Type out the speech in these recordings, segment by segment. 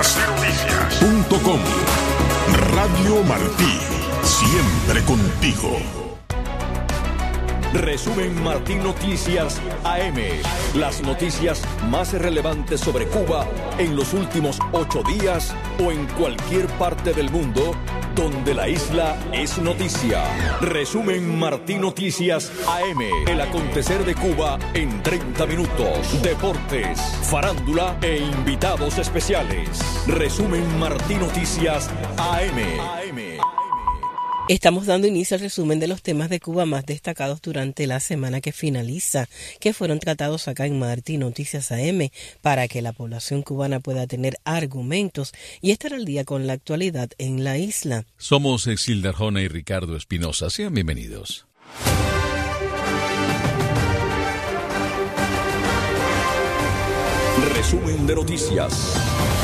Noticias.com. Radio Martí, siempre contigo. Resumen Martí Noticias AM. Las noticias más relevantes sobre Cuba en los últimos 8 días o en cualquier parte del mundo donde la isla es noticia. Resumen Martí Noticias AM. El acontecer de Cuba en 30 minutos. Deportes, farándula e invitados especiales. Resumen Martí Noticias AM. Estamos dando inicio al resumen de los temas de Cuba más destacados durante la semana que finaliza, que fueron tratados acá en Martí Noticias AM para que la población cubana pueda tener argumentos y estar al día con la actualidad en la isla. Somos Exilda Arjona y Ricardo Espinosa. Sean bienvenidos. Resumen de noticias.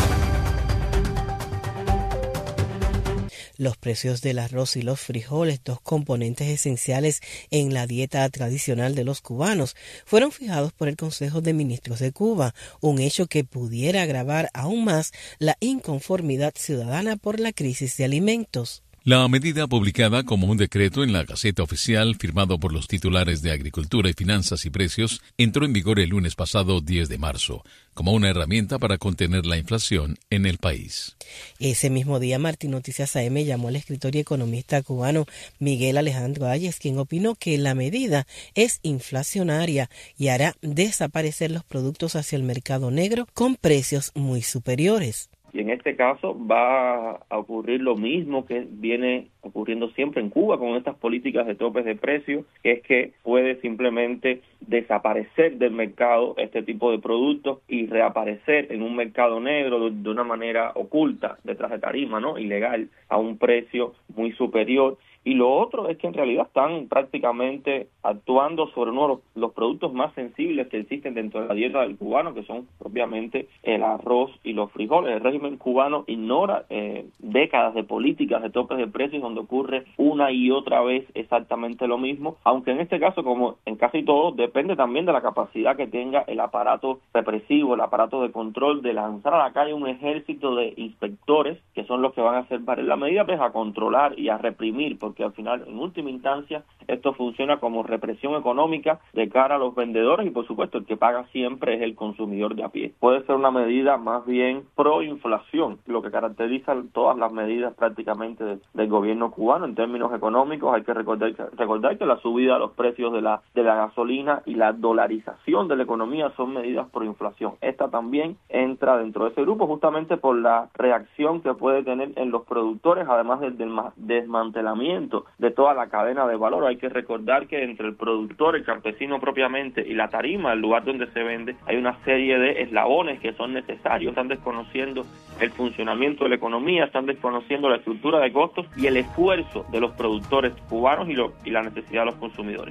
Los precios del arroz y los frijoles, dos componentes esenciales en la dieta tradicional de los cubanos, fueron fijados por el Consejo de Ministros de Cuba, un hecho que pudiera agravar aún más la inconformidad ciudadana por la crisis de alimentos. La medida, publicada como un decreto en la Gaceta Oficial, firmado por los titulares de Agricultura y Finanzas y Precios, entró en vigor el lunes pasado 10 de marzo, como una herramienta para contener la inflación en el país. Ese mismo día, Martí Noticias AM llamó al escritor y economista cubano Miguel Alejandro Ayes, quien opinó que la medida es inflacionaria y hará desaparecer los productos hacia el mercado negro con precios muy superiores. Y en este caso va a ocurrir lo mismo que viene ocurriendo siempre en Cuba con estas políticas de topes de precios, que es que puede simplemente desaparecer del mercado este tipo de productos y reaparecer en un mercado negro de una manera oculta, detrás de tarima, ¿no? Ilegal, a un precio muy superior. Y lo otro es que en realidad están prácticamente actuando sobre uno de los productos más sensibles que existen dentro de la dieta del cubano, que son propiamente el arroz y los frijoles. El régimen cubano ignora décadas de políticas de topes de precios donde ocurre una y otra vez exactamente lo mismo, aunque en este caso, como en casi todo, depende también de la capacidad que tenga el aparato represivo, el aparato de control, de lanzar a la calle un ejército de inspectores que son los que van a hacer valer la medida, pues a controlar y a reprimir, porque al final, en última instancia, esto funciona como represión económica de cara a los vendedores y, por supuesto, el que paga siempre es el consumidor de a pie. Puede ser una medida más bien pro-inflación, lo que caracteriza todas las medidas prácticamente del gobierno cubano en términos económicos. Hay que recordar que la subida de los precios de la gasolina y la dolarización de la economía son medidas pro-inflación. Esta también entra dentro de ese grupo justamente por la reacción que puede tener en los productores, además del desmantelamiento de toda la cadena de valor. Hay que recordar que entre el productor, el campesino propiamente y la tarima, el lugar donde se vende, hay una serie de eslabones que son necesarios. Están desconociendo el funcionamiento de la economía, están desconociendo la estructura de costos y el esfuerzo de los productores cubanos y la necesidad de los consumidores.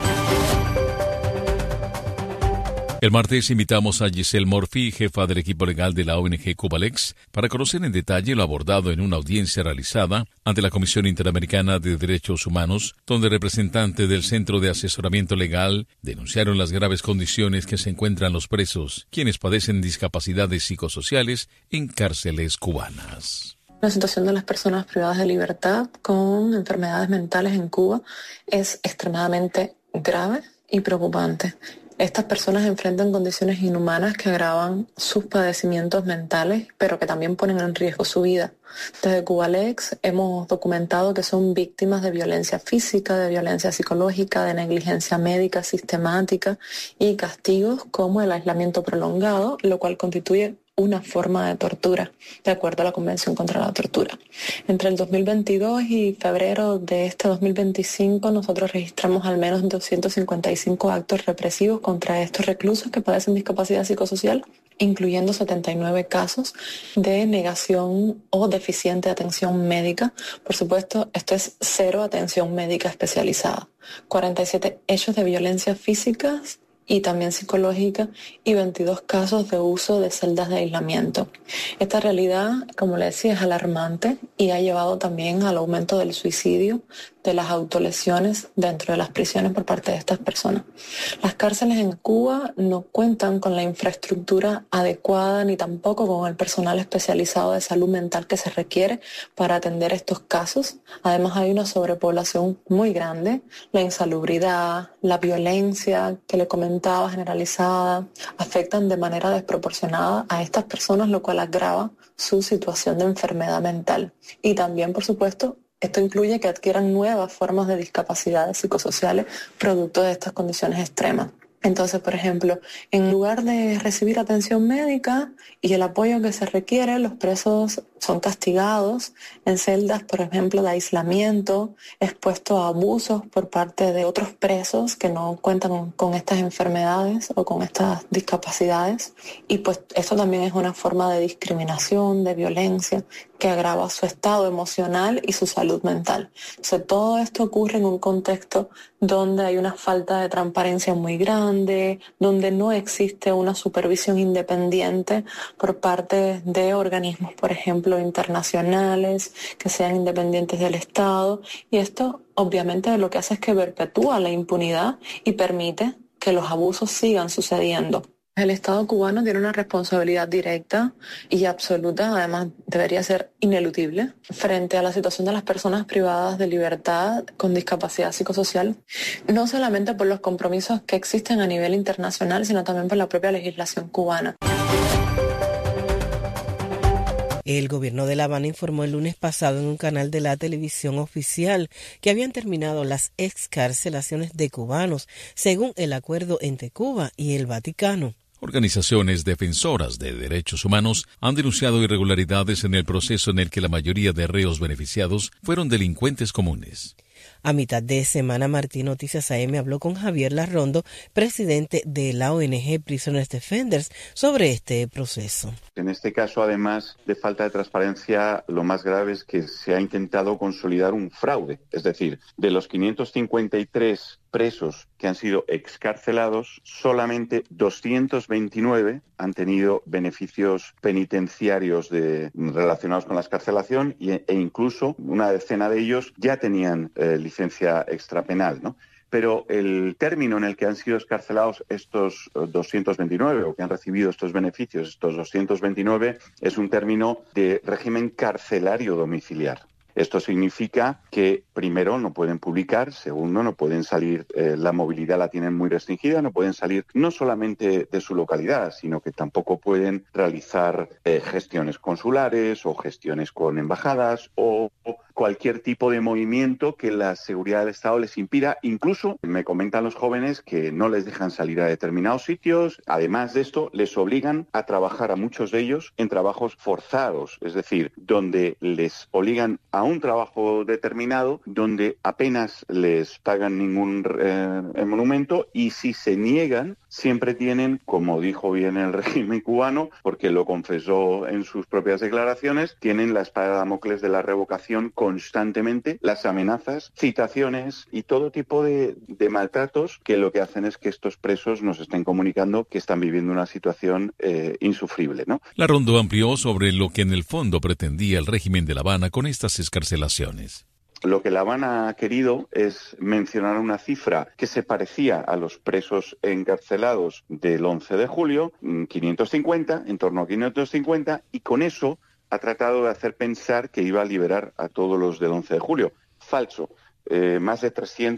El martes invitamos a Giselle Murphy, jefa del equipo legal de la ONG Cubalex, para conocer en detalle lo abordado en una audiencia realizada ante la Comisión Interamericana de Derechos Humanos, donde representantes del Centro de Asesoramiento Legal denunciaron las graves condiciones que se encuentran los presos, quienes padecen discapacidades psicosociales en cárceles cubanas. La situación de las personas privadas de libertad con enfermedades mentales en Cuba es extremadamente grave y preocupante. Estas personas enfrentan condiciones inhumanas que agravan sus padecimientos mentales, pero que también ponen en riesgo su vida. Desde Cubalex hemos documentado que son víctimas de violencia física, de violencia psicológica, de negligencia médica sistemática y castigos como el aislamiento prolongado, lo cual constituye una forma de tortura, de acuerdo a la Convención contra la Tortura. Entre el 2022 y febrero de este 2025, nosotros registramos al menos 255 actos represivos contra estos reclusos que padecen discapacidad psicosocial, incluyendo 79 casos de negación o deficiente atención médica. Por supuesto, esto es cero atención médica especializada. 47 hechos de violencia física y también psicológica y 22 casos de uso de celdas de aislamiento. Esta realidad, como le decía, es alarmante y ha llevado también al aumento del suicidio de las autolesiones dentro de las prisiones por parte de estas personas. Las cárceles en Cuba no cuentan con la infraestructura adecuada ni tampoco con el personal especializado de salud mental que se requiere para atender estos casos. Además, hay una sobrepoblación muy grande, la insalubridad, la violencia que le comentaba generalizada, afectan de manera desproporcionada a estas personas, lo cual agrava su situación de enfermedad mental. Y también, por supuesto, esto incluye que adquieran nuevas formas de discapacidades psicosociales producto de estas condiciones extremas. Entonces, por ejemplo, en lugar de recibir atención médica y el apoyo que se requiere, los presos son castigados en celdas, por ejemplo, de aislamiento, expuestos a abusos por parte de otros presos que no cuentan con estas enfermedades o con estas discapacidades. Y pues eso también es una forma de discriminación, de violencia, que agrava su estado emocional y su salud mental. Entonces, todo esto ocurre en un contexto donde hay una falta de transparencia muy grande, donde no existe una supervisión independiente por parte de organismos, por ejemplo, internacionales, que sean independientes del Estado. Y esto, obviamente, lo que hace es que perpetúa la impunidad y permite que los abusos sigan sucediendo. El Estado cubano tiene una responsabilidad directa y absoluta, además debería ser ineludible, frente a la situación de las personas privadas de libertad con discapacidad psicosocial, no solamente por los compromisos que existen a nivel internacional, sino también por la propia legislación cubana. El gobierno de La Habana informó el lunes pasado en un canal de la televisión oficial que habían terminado las excarcelaciones de cubanos, según el acuerdo entre Cuba y el Vaticano. Organizaciones defensoras de derechos humanos han denunciado irregularidades en el proceso en el que la mayoría de reos beneficiados fueron delincuentes comunes. A mitad de semana, Martín Noticias AM habló con Javier Larrondo, presidente de la ONG Prisoners Defenders, sobre este proceso. En este caso, además de falta de transparencia, lo más grave es que se ha intentado consolidar un fraude. Es decir, de los 553 presos que han sido excarcelados, solamente 229 han tenido beneficios penitenciarios relacionados con la excarcelación e incluso una decena de ellos ya tenían licencia extrapenal, ¿no? Pero el término en el que han sido excarcelados estos 229 o que han recibido estos beneficios, estos 229, es un término de régimen carcelario domiciliar. Esto significa que, primero, no pueden publicar, segundo, no pueden salir, la movilidad la tienen muy restringida, no pueden salir no solamente de su localidad, sino que tampoco pueden realizar gestiones consulares o gestiones con embajadas o cualquier tipo de movimiento que la seguridad del Estado les impida. Incluso me comentan los jóvenes que no les dejan salir a determinados sitios. Además de esto, les obligan a trabajar a muchos de ellos en trabajos forzados, es decir, donde les obligan a un trabajo determinado, donde apenas les pagan ningún monumento, y si se niegan, siempre tienen, como dijo bien el régimen cubano, porque lo confesó en sus propias declaraciones, tienen la espada de Damocles de la revocación constantemente, las amenazas, citaciones y todo tipo de maltratos que lo que hacen es que estos presos nos estén comunicando que están viviendo una situación insufrible, ¿no? Larrondo amplió sobre lo que en el fondo pretendía el régimen de La Habana con estas excarcelaciones. Lo que La Habana ha querido es mencionar una cifra que se parecía a los presos encarcelados del 11 de julio, 550, en torno a 550, y con eso ha tratado de hacer pensar que iba a liberar a todos los del 11 de julio. Falso. Más de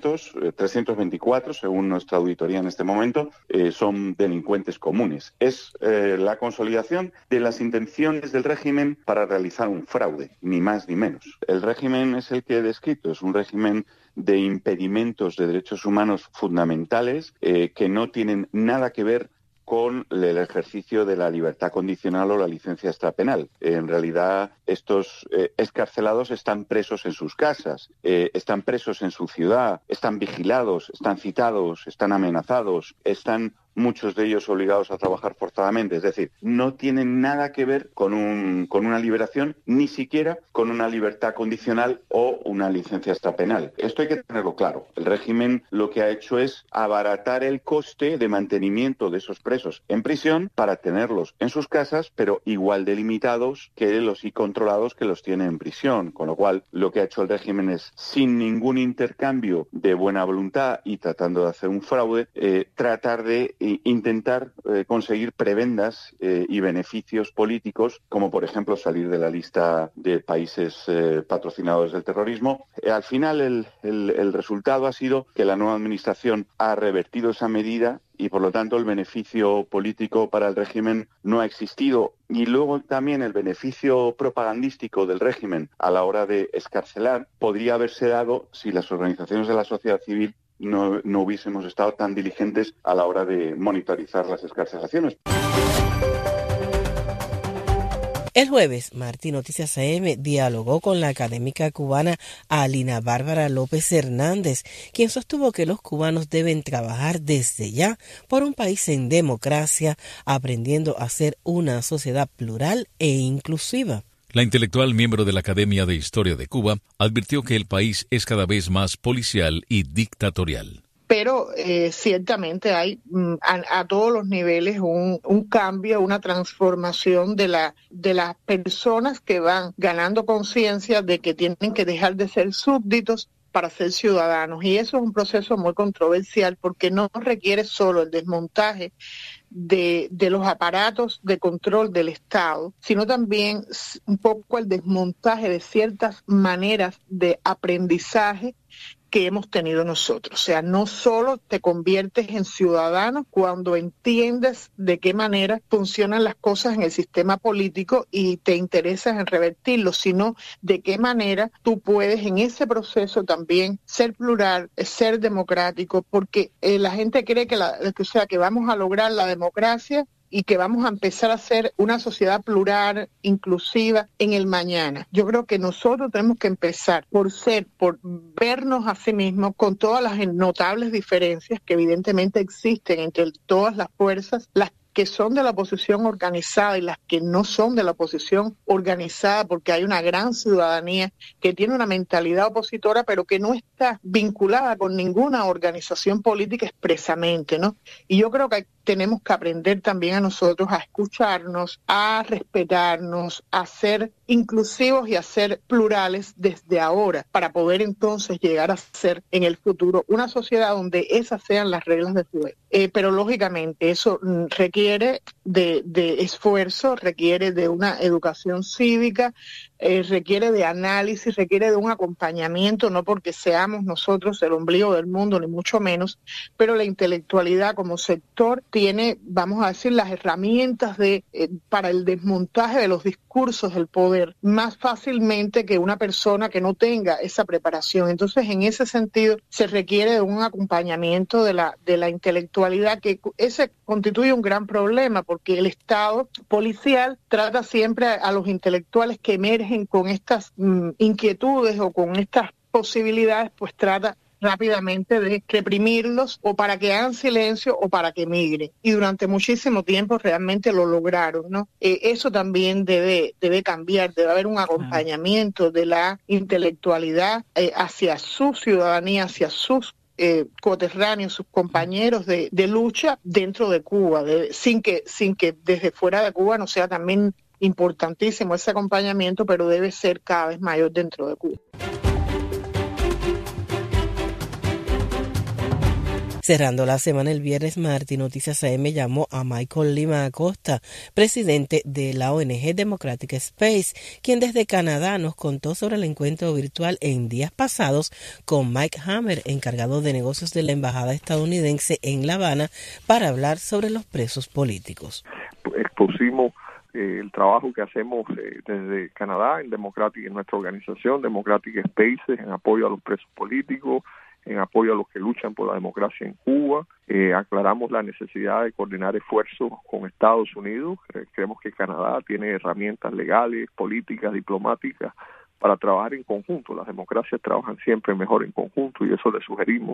324, según nuestra auditoría en este momento, son delincuentes comunes. Es la consolidación de las intenciones del régimen para realizar un fraude, ni más ni menos. El régimen es el que he descrito, es un régimen de impedimentos de derechos humanos fundamentales que no tienen nada que ver con el ejercicio de la libertad condicional o la licencia extrapenal. En realidad, estos excarcelados están presos en sus casas, están presos en su ciudad, están vigilados, están citados, están amenazados, están muchos de ellos obligados a trabajar forzadamente. Es decir, no tienen nada que ver con una liberación, ni siquiera con una libertad condicional o una licencia extrapenal. Esto hay que tenerlo claro. El régimen lo que ha hecho es abaratar el coste de mantenimiento de esos presos en prisión para tenerlos en sus casas, pero igual de limitados que los y controlados que los tiene en prisión. Con lo cual, lo que ha hecho el régimen es, sin ningún intercambio de buena voluntad y tratando de hacer un fraude, tratar de intentar conseguir prebendas y beneficios políticos, como por ejemplo salir de la lista de países patrocinadores del terrorismo. Al final, el resultado ha sido que la nueva administración ha revertido esa medida y, por lo tanto, el beneficio político para el régimen no ha existido. Y luego también el beneficio propagandístico del régimen a la hora de excarcelar podría haberse dado si las organizaciones de la sociedad civil no hubiésemos estado tan diligentes a la hora de monitorizar las excarcelaciones. El jueves, Martí Noticias AM dialogó con la académica cubana Alina Bárbara López Hernández, quien sostuvo que los cubanos deben trabajar desde ya por un país en democracia, aprendiendo a ser una sociedad plural e inclusiva. La intelectual, miembro de la Academia de Historia de Cuba, advirtió que el país es cada vez más policial y dictatorial. Pero ciertamente hay a todos los niveles un cambio, una transformación de las personas que van ganando conciencia de que tienen que dejar de ser súbditos para ser ciudadanos. Y eso es un proceso muy controversial porque no requiere solo el desmontaje de los aparatos de control del Estado, sino también un poco el desmontaje de ciertas maneras de aprendizaje que hemos tenido nosotros. O sea, no solo te conviertes en ciudadano cuando entiendes de qué manera funcionan las cosas en el sistema político y te interesas en revertirlo, sino de qué manera tú puedes en ese proceso también ser plural, ser democrático, porque la gente cree que vamos a lograr la democracia y que vamos a empezar a ser una sociedad plural, inclusiva en el mañana. Yo creo que nosotros tenemos que empezar por vernos a sí mismos con todas las notables diferencias que evidentemente existen entre todas las fuerzas, las que son de la oposición organizada y las que no son de la oposición organizada, porque hay una gran ciudadanía que tiene una mentalidad opositora, pero que no está vinculada con ninguna organización política expresamente, ¿no? Y yo creo que tenemos que aprender también a nosotros a escucharnos, a respetarnos, a ser inclusivos y a ser plurales desde ahora, para poder entonces llegar a ser en el futuro una sociedad donde esas sean las reglas del juego. Pero lógicamente eso requiere de esfuerzo, requiere de una educación cívica, requiere de análisis, requiere de un acompañamiento, no porque seamos nosotros el ombligo del mundo, ni mucho menos, pero la intelectualidad como sector tiene, vamos a decir, las herramientas para el desmontaje de los discursos del poder más fácilmente que una persona que no tenga esa preparación. Entonces, en ese sentido, se requiere de un acompañamiento de la intelectualidad, que ese constituye un gran problema, porque el Estado policial trata siempre a los intelectuales que emergen con estas inquietudes o con estas posibilidades, pues trata rápidamente de reprimirlos o para que hagan silencio o para que migren. Y durante muchísimo tiempo realmente lo lograron, ¿no? Eso también debe cambiar, debe haber un acompañamiento de la intelectualidad hacia su ciudadanía, hacia sus coterráneos, sus compañeros de lucha dentro de Cuba, sin que desde fuera de Cuba no sea también importantísimo ese acompañamiento, pero debe ser cada vez mayor dentro de Cuba. Cerrando la semana el viernes, Martí Noticias AM llamó a Michael Lima Acosta, presidente de la ONG Democratic Space, quien desde Canadá nos contó sobre el encuentro virtual en días pasados con Mike Hammer, encargado de negocios de la Embajada estadounidense en La Habana, para hablar sobre los presos políticos. Expusimos el trabajo que hacemos desde Canadá en nuestra organización Democratic Spaces, en apoyo a los presos políticos, en apoyo a los que luchan por la democracia en Cuba. Aclaramos la necesidad de coordinar esfuerzos con Estados Unidos. Creemos que Canadá tiene herramientas legales, políticas, diplomáticas para trabajar en conjunto. Las democracias trabajan siempre mejor en conjunto y eso le sugerimos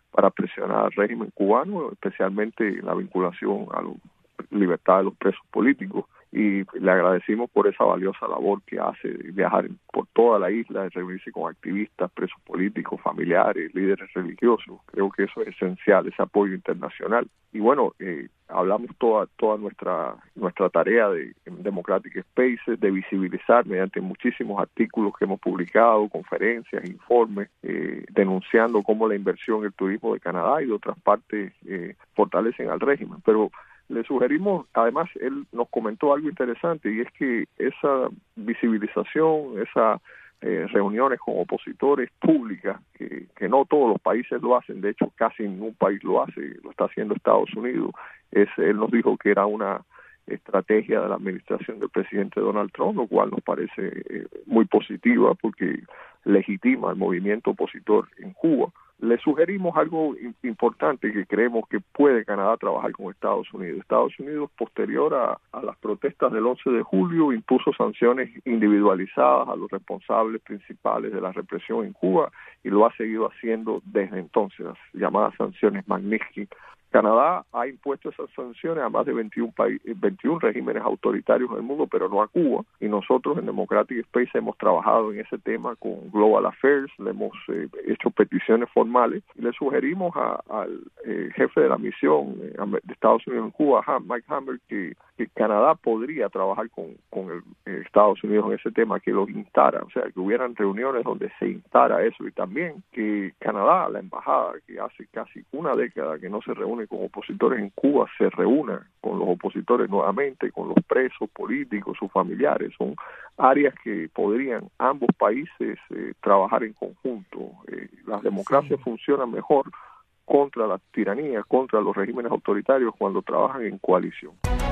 para presionar al régimen cubano, especialmente la vinculación a la libertad de los presos políticos. Y le agradecimos por esa valiosa labor que hace de viajar por toda la isla, de reunirse con activistas, presos políticos, familiares, líderes religiosos. Creo que eso es esencial, ese apoyo internacional. Y bueno, hablamos toda nuestra tarea de Democratic Spaces, de visibilizar mediante muchísimos artículos que hemos publicado, conferencias, informes, denunciando cómo la inversión en el turismo de Canadá y de otras partes fortalecen al régimen. Pero le sugerimos, además, él nos comentó algo interesante, y es que esa visibilización, esas reuniones con opositores públicas, que no todos los países lo hacen, de hecho casi ningún país lo hace, lo está haciendo Estados Unidos, él nos dijo que era una estrategia de la administración del presidente Donald Trump, lo cual nos parece muy positiva porque legitima el movimiento opositor en Cuba. Le sugerimos algo importante que creemos que puede Canadá trabajar con Estados Unidos. Estados Unidos, posterior a las protestas del 11 de julio, impuso sanciones individualizadas a los responsables principales de la represión en Cuba y lo ha seguido haciendo desde entonces, las llamadas sanciones Magnitsky. Canadá ha impuesto esas sanciones a más de 21 regímenes autoritarios en el mundo, pero no a Cuba. Y nosotros en Democratic Space hemos trabajado en ese tema con Global Affairs, le hemos hecho peticiones formales y le sugerimos al jefe de la misión de Estados Unidos en Cuba, Mike Hammer, que Canadá podría trabajar con Estados Unidos en ese tema, que los instara, o sea, que hubieran reuniones donde se instara eso, y también que Canadá, la embajada, que hace casi una década que no se reúne con opositores en Cuba, se reúna con los opositores nuevamente, con los presos políticos, sus familiares. Son áreas que podrían ambos países trabajar en conjunto. Las democracias funcionan mejor contra las tiranías, contra los regímenes autoritarios, cuando trabajan en coalición.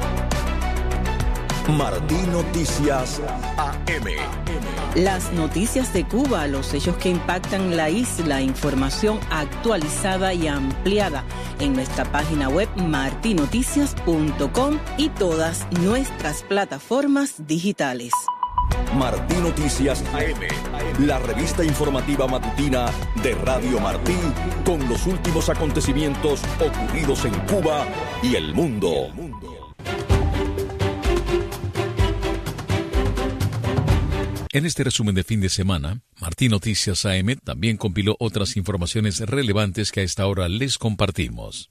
Martí Noticias AM. Las noticias de Cuba, los hechos que impactan la isla, información actualizada y ampliada en nuestra página web martinoticias.com y todas nuestras plataformas digitales. Martí Noticias AM, la revista informativa matutina de Radio Martí, con los últimos acontecimientos ocurridos en Cuba y el mundo. En este resumen de fin de semana, Martí Noticias AM también compiló otras informaciones relevantes que a esta hora les compartimos.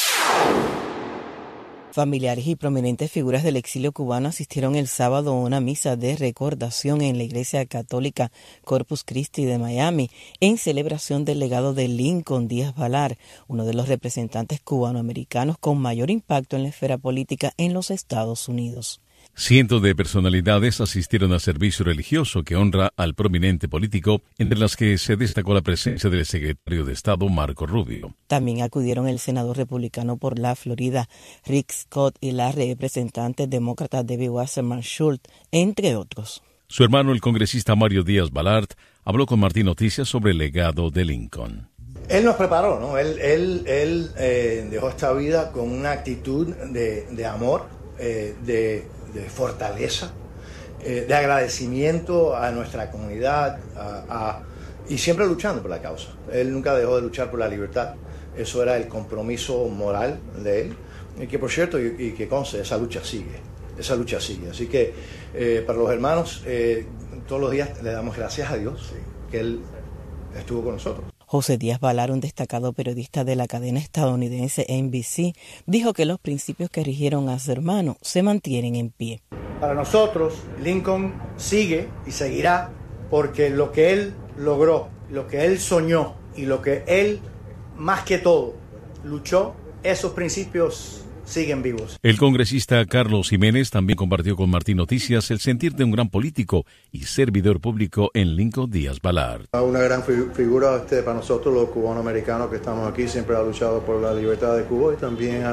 Familiares y prominentes figuras del exilio cubano asistieron el sábado a una misa de recordación en la Iglesia Católica Corpus Christi de Miami en celebración del legado de Lincoln Díaz Balart, uno de los representantes cubanoamericanos con mayor impacto en la esfera política en los Estados Unidos. Cientos de personalidades asistieron al servicio religioso que honra al prominente político, entre las que se destacó la presencia del secretario de Estado Marco Rubio. También acudieron el senador republicano por la Florida, Rick Scott, y la representante demócrata Debbie Wasserman Schultz, entre otros. Su hermano, el congresista Mario Díaz Balart, habló con Martí Noticias sobre el legado de Lincoln. Él nos preparó, ¿no? Él dejó esta vida con una actitud de amor, de fortaleza, de agradecimiento a nuestra comunidad y siempre luchando por la causa. Él nunca dejó de luchar por la libertad. Eso era el compromiso moral de él, y que por cierto, y que conste, esa lucha sigue. Así que para los hermanos, todos los días le damos gracias a Dios que él estuvo con nosotros. José Díaz Balart, un destacado periodista de la cadena estadounidense NBC, dijo que los principios que rigieron a su hermano se mantienen en pie. Para nosotros, Lincoln sigue y seguirá porque lo que él logró, lo que él soñó y lo que él, más que todo, luchó, esos principios siguen vivos. El congresista Carlos Jiménez también compartió con Martí Noticias el sentir de un gran político y servidor público en Lincoln Díaz Balart. Una gran figura para nosotros los cubanoamericanos que estamos aquí, siempre ha luchado por la libertad de Cuba y también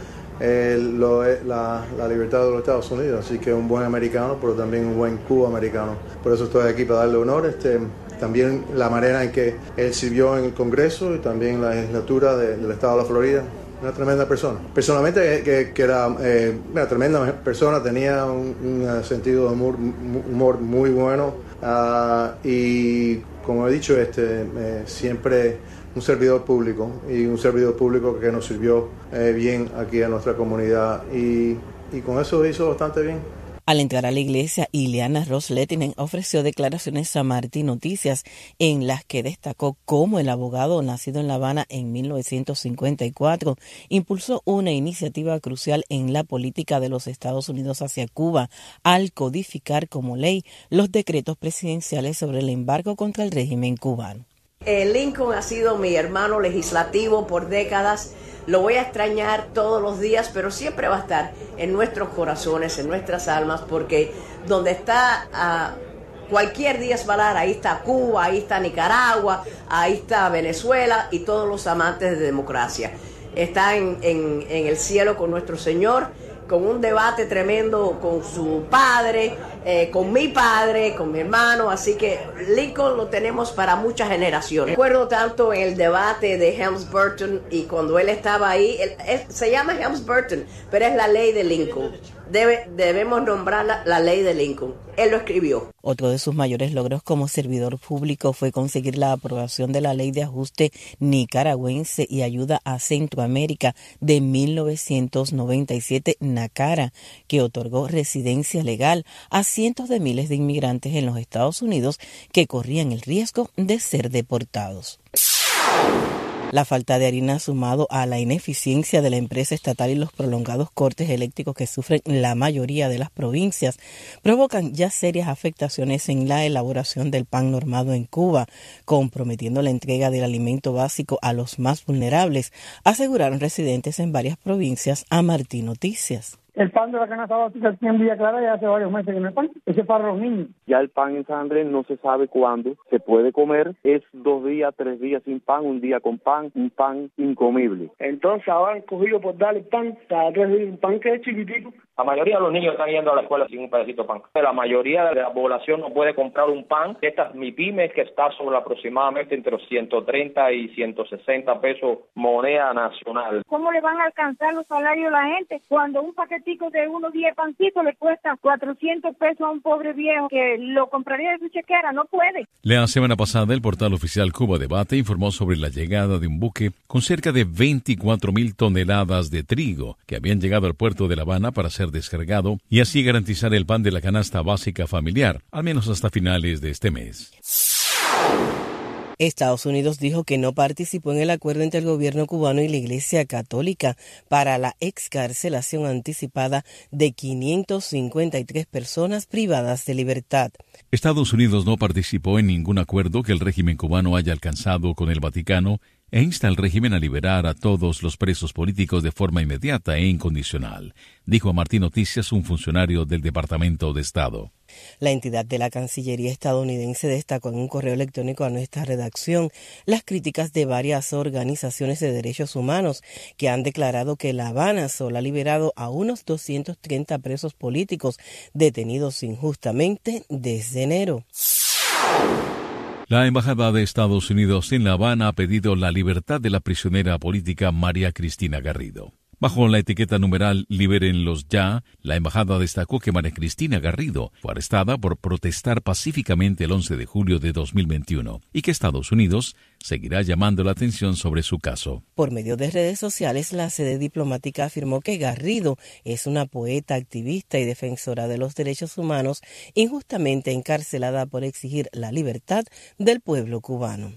la libertad de los Estados Unidos, así que un buen americano, pero también un buen cubamericano. Por eso estoy aquí para darle honor, también la manera en que él sirvió en el Congreso y también la legislatura del estado de la Florida. Una tremenda persona. Personalmente, que era una tremenda persona, tenía un sentido de humor muy bueno y, como he dicho, siempre un servidor público y un servidor público que nos sirvió bien aquí a nuestra comunidad y con eso hizo bastante bien. Al entrar a la iglesia, Ileana Ros-Lehtinen ofreció declaraciones a Martín Noticias en las que destacó cómo el abogado nacido en La Habana en 1954 impulsó una iniciativa crucial en la política de los Estados Unidos hacia Cuba al codificar como ley los decretos presidenciales sobre el embargo contra el régimen cubano. Lincoln ha sido mi hermano legislativo por décadas. Lo voy a extrañar todos los días, pero siempre va a estar en nuestros corazones, en nuestras almas, porque donde está cualquier Díaz Balart, ahí está Cuba, ahí está Nicaragua, ahí está Venezuela y todos los amantes de democracia. Está en el cielo con nuestro Señor, con un debate tremendo con su padre, con mi padre, con mi hermano, así que Lincoln lo tenemos para muchas generaciones. Recuerdo tanto en el debate de Helms-Burton y cuando él estaba ahí, él se llama Helms-Burton, pero es la ley de Lincoln. Debemos nombrar la ley de Lincoln. Él lo escribió. Otro de sus mayores logros como servidor público fue conseguir la aprobación de la Ley de Ajuste Nicaragüense y Ayuda a Centroamérica de 1997, NACARA, que otorgó residencia legal a cientos de miles de inmigrantes en los Estados Unidos que corrían el riesgo de ser deportados. La falta de harina sumado a la ineficiencia de la empresa estatal y los prolongados cortes eléctricos que sufren la mayoría de las provincias provocan ya serias afectaciones en la elaboración del pan normado en Cuba, comprometiendo la entrega del alimento básico a los más vulnerables, aseguraron residentes en varias provincias a Martín Noticias. El pan de la canasta básica aquí en Villa Clara ya hace varios meses que no hay pan. Ese es para los niños. Ya el pan en San Andrés no se sabe cuándo se puede comer. Es 2 días, 3 días sin pan, un día con pan, un pan incomible. Entonces ahora han cogido por darle pan, cada 3 días, un pan que es chiquitico. La mayoría de los niños están yendo a la escuela sin un pedacito de pan. La mayoría de la población no puede comprar un pan. Esta es mi pyme, que está sobre aproximadamente entre los 130 y 160 pesos moneda nacional. ¿Cómo le van a alcanzar los salarios a la gente cuando un paquetico de unos 10 pancitos le cuesta 400 pesos a un pobre viejo que lo compraría de su chequera? No puede. La semana pasada, el portal oficial Cuba Debate informó sobre la llegada de un buque con cerca de 24,000 toneladas de trigo que habían llegado al puerto de La Habana para ser descargado y así garantizar el pan de la canasta básica familiar, al menos hasta finales de este mes. Estados Unidos dijo que no participó en el acuerdo entre el gobierno cubano y la Iglesia Católica para la excarcelación anticipada de 553 personas privadas de libertad. Estados Unidos no participó en ningún acuerdo que el régimen cubano haya alcanzado con el Vaticano e insta al régimen a liberar a todos los presos políticos de forma inmediata e incondicional, dijo a Martín Noticias un funcionario del Departamento de Estado. La entidad de la Cancillería estadounidense destacó en un correo electrónico a nuestra redacción las críticas de varias organizaciones de derechos humanos que han declarado que La Habana solo ha liberado a unos 230 presos políticos detenidos injustamente desde enero. La Embajada de Estados Unidos en La Habana ha pedido la libertad de la prisionera política María Cristina Garrido. Bajo la etiqueta numeral Libérenlos ya, la embajada destacó que María Cristina Garrido fue arrestada por protestar pacíficamente el 11 de julio de 2021 y que Estados Unidos seguirá llamando la atención sobre su caso. Por medio de redes sociales, la sede diplomática afirmó que Garrido es una poeta, activista y defensora de los derechos humanos injustamente encarcelada por exigir la libertad del pueblo cubano.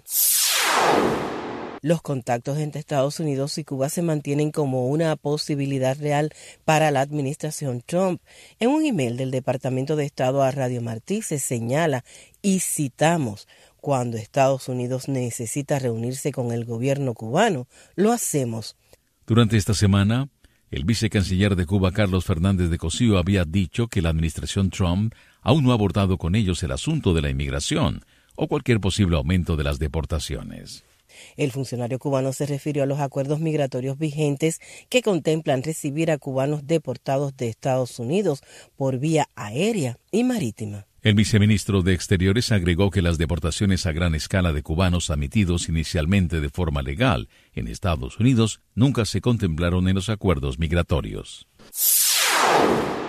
Los contactos entre Estados Unidos y Cuba se mantienen como una posibilidad real para la administración Trump. En un email del Departamento de Estado a Radio Martí se señala, y citamos, cuando Estados Unidos necesita reunirse con el gobierno cubano, lo hacemos. Durante esta semana, el vicecanciller de Cuba, Carlos Fernández de Cosío, había dicho que la administración Trump aún no ha abordado con ellos el asunto de la inmigración o cualquier posible aumento de las deportaciones. El funcionario cubano se refirió a los acuerdos migratorios vigentes que contemplan recibir a cubanos deportados de Estados Unidos por vía aérea y marítima. El viceministro de Exteriores agregó que las deportaciones a gran escala de cubanos admitidos inicialmente de forma legal en Estados Unidos nunca se contemplaron en los acuerdos migratorios.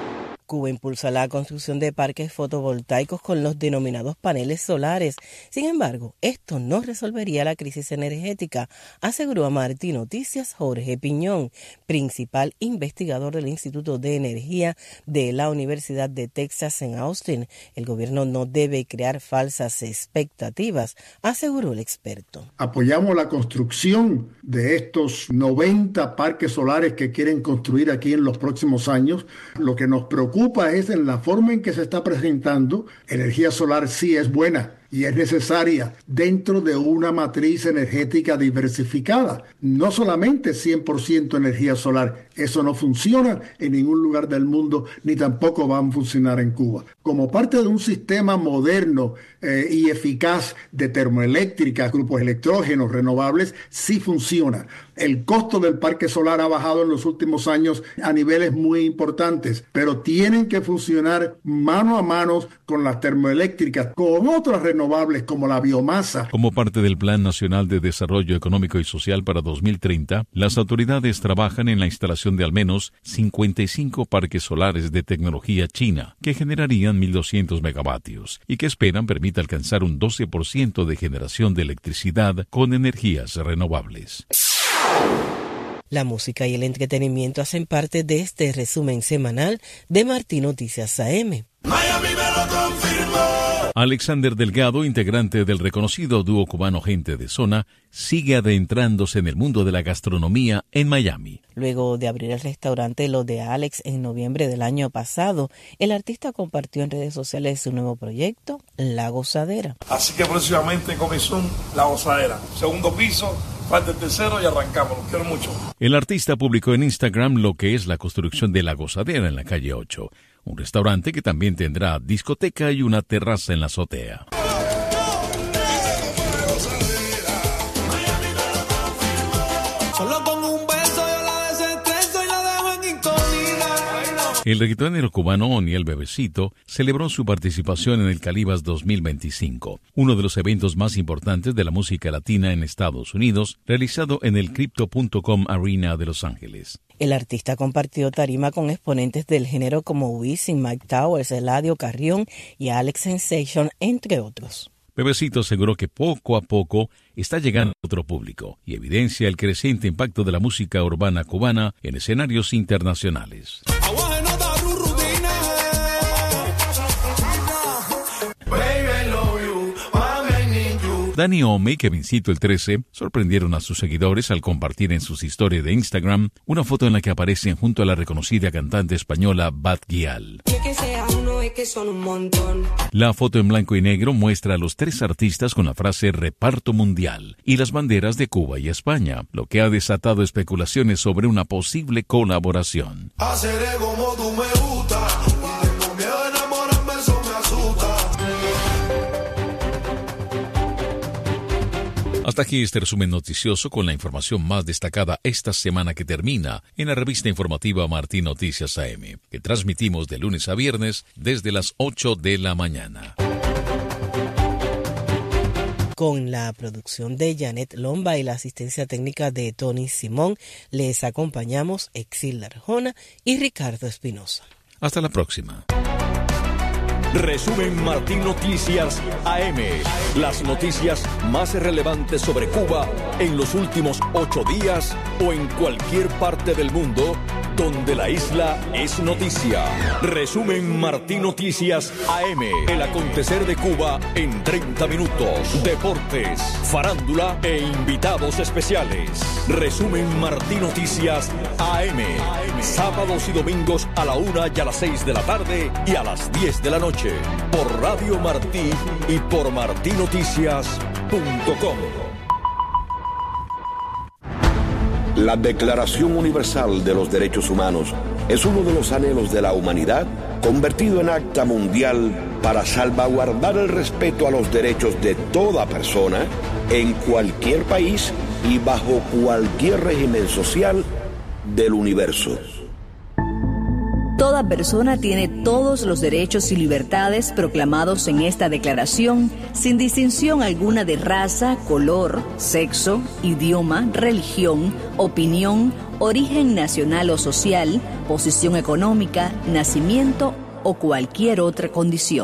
Cuba impulsa la construcción de parques fotovoltaicos con los denominados paneles solares. Sin embargo, esto no resolvería la crisis energética, aseguró a Martí Noticias Jorge Piñón, principal investigador del Instituto de Energía de la Universidad de Texas en Austin. El gobierno no debe crear falsas expectativas, aseguró el experto. Apoyamos la construcción de estos 90 parques solares que quieren construir aquí en los próximos años. Lo que nos preocupa es en la forma en que se está presentando. Energía solar sí es buena y es necesaria dentro de una matriz energética diversificada. No solamente 100% energía solar, eso no funciona en ningún lugar del mundo, ni tampoco va a funcionar en Cuba. Como parte de un sistema moderno y eficaz de termoeléctricas, grupos electrógenos renovables, sí funciona. El costo del parque solar ha bajado en los últimos años a niveles muy importantes, pero tienen que funcionar mano a mano con las termoeléctricas, con otras renovables como la biomasa. Como parte del Plan Nacional de Desarrollo Económico y Social para 2030, las autoridades trabajan en la instalación de al menos 55 parques solares de tecnología china, que generarían 1.200 megavatios y que esperan permita alcanzar un 12% de generación de electricidad con energías renovables. La música y el entretenimiento hacen parte de este resumen semanal de Martí Noticias AM. Miami me lo confirmó. Alexander Delgado, integrante del reconocido dúo cubano Gente de Zona, sigue adentrándose en el mundo de la gastronomía en Miami. Luego de abrir el restaurante Lo de Alex en noviembre del año pasado, el artista compartió en redes sociales su nuevo proyecto, La Gozadera. Así que próximamente comenzó La Gozadera. Segundo piso, falta el tercero y arrancamos. Los quiero mucho. El artista publicó en Instagram lo que es la construcción de La Gozadera en la calle 8. Un restaurante que también tendrá discoteca y una terraza en la azotea. El reggaetonero cubano Oniel Bebecito celebró su participación en el Calibas 2025, uno de los eventos más importantes de la música latina en Estados Unidos, realizado en el Crypto.com Arena de Los Ángeles. El artista compartió tarima con exponentes del género como Wisin, Mike Towers, Eladio Carrión y Alex Sensation, entre otros. Bebecito aseguró que poco a poco está llegando a otro público y evidencia el creciente impacto de la música urbana cubana en escenarios internacionales. Dani Ome y Kevincito el 13 sorprendieron a sus seguidores al compartir en sus historias de Instagram una foto en la que aparecen junto a la reconocida cantante española Bat Gyal. La foto en blanco y negro muestra a los tres artistas con la frase Reparto Mundial y las banderas de Cuba y España, lo que ha desatado especulaciones sobre una posible colaboración. Haceré como tú me gusta. Tengo miedo de enamorarme, eso me asusta. Hasta aquí este resumen noticioso con la información más destacada esta semana que termina en la revista informativa Martí Noticias AM, que transmitimos de lunes a viernes desde las 8 de la mañana. Con la producción de Janet Lomba y la asistencia técnica de Tony Simón, les acompañamos Exilda Arjona y Ricardo Espinosa. Hasta la próxima. Resumen Martí Noticias AM. Las noticias más relevantes sobre Cuba en los últimos 8 días o en cualquier parte del mundo donde la isla es noticia. Resumen Martí Noticias AM. El acontecer de Cuba en 30 minutos. Deportes, farándula e invitados especiales. Resumen Martí Noticias AM. Sábados y domingos a la 1 y a las 6 de la tarde y a las 10 de la noche. Por Radio Martí y por martinoticias.com. La Declaración Universal de los Derechos Humanos es uno de los anhelos de la humanidad convertido en acta mundial para salvaguardar el respeto a los derechos de toda persona en cualquier país y bajo cualquier régimen social del universo. Toda persona tiene todos los derechos y libertades proclamados en esta declaración, sin distinción alguna de raza, color, sexo, idioma, religión, opinión, origen nacional o social, posición económica, nacimiento o cualquier otra condición.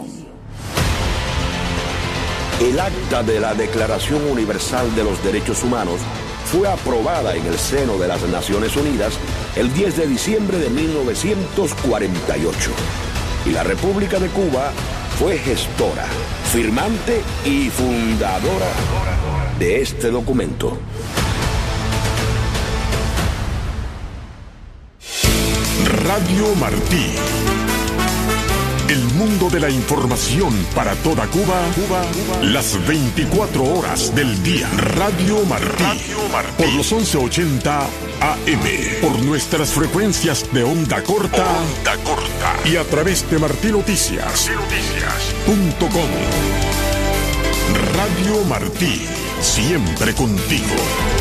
El acta de la Declaración Universal de los Derechos Humanos fue aprobada en el seno de las Naciones Unidas el 10 de diciembre de 1948. Y la República de Cuba fue gestora, firmante y fundadora de este documento. Radio Martí. El mundo de la información para toda Cuba, las 24 horas del día. Radio Martí. Por los 1180 AM. Por nuestras frecuencias de onda corta. Y a través de martinoticias.com. Radio Martí. Siempre contigo.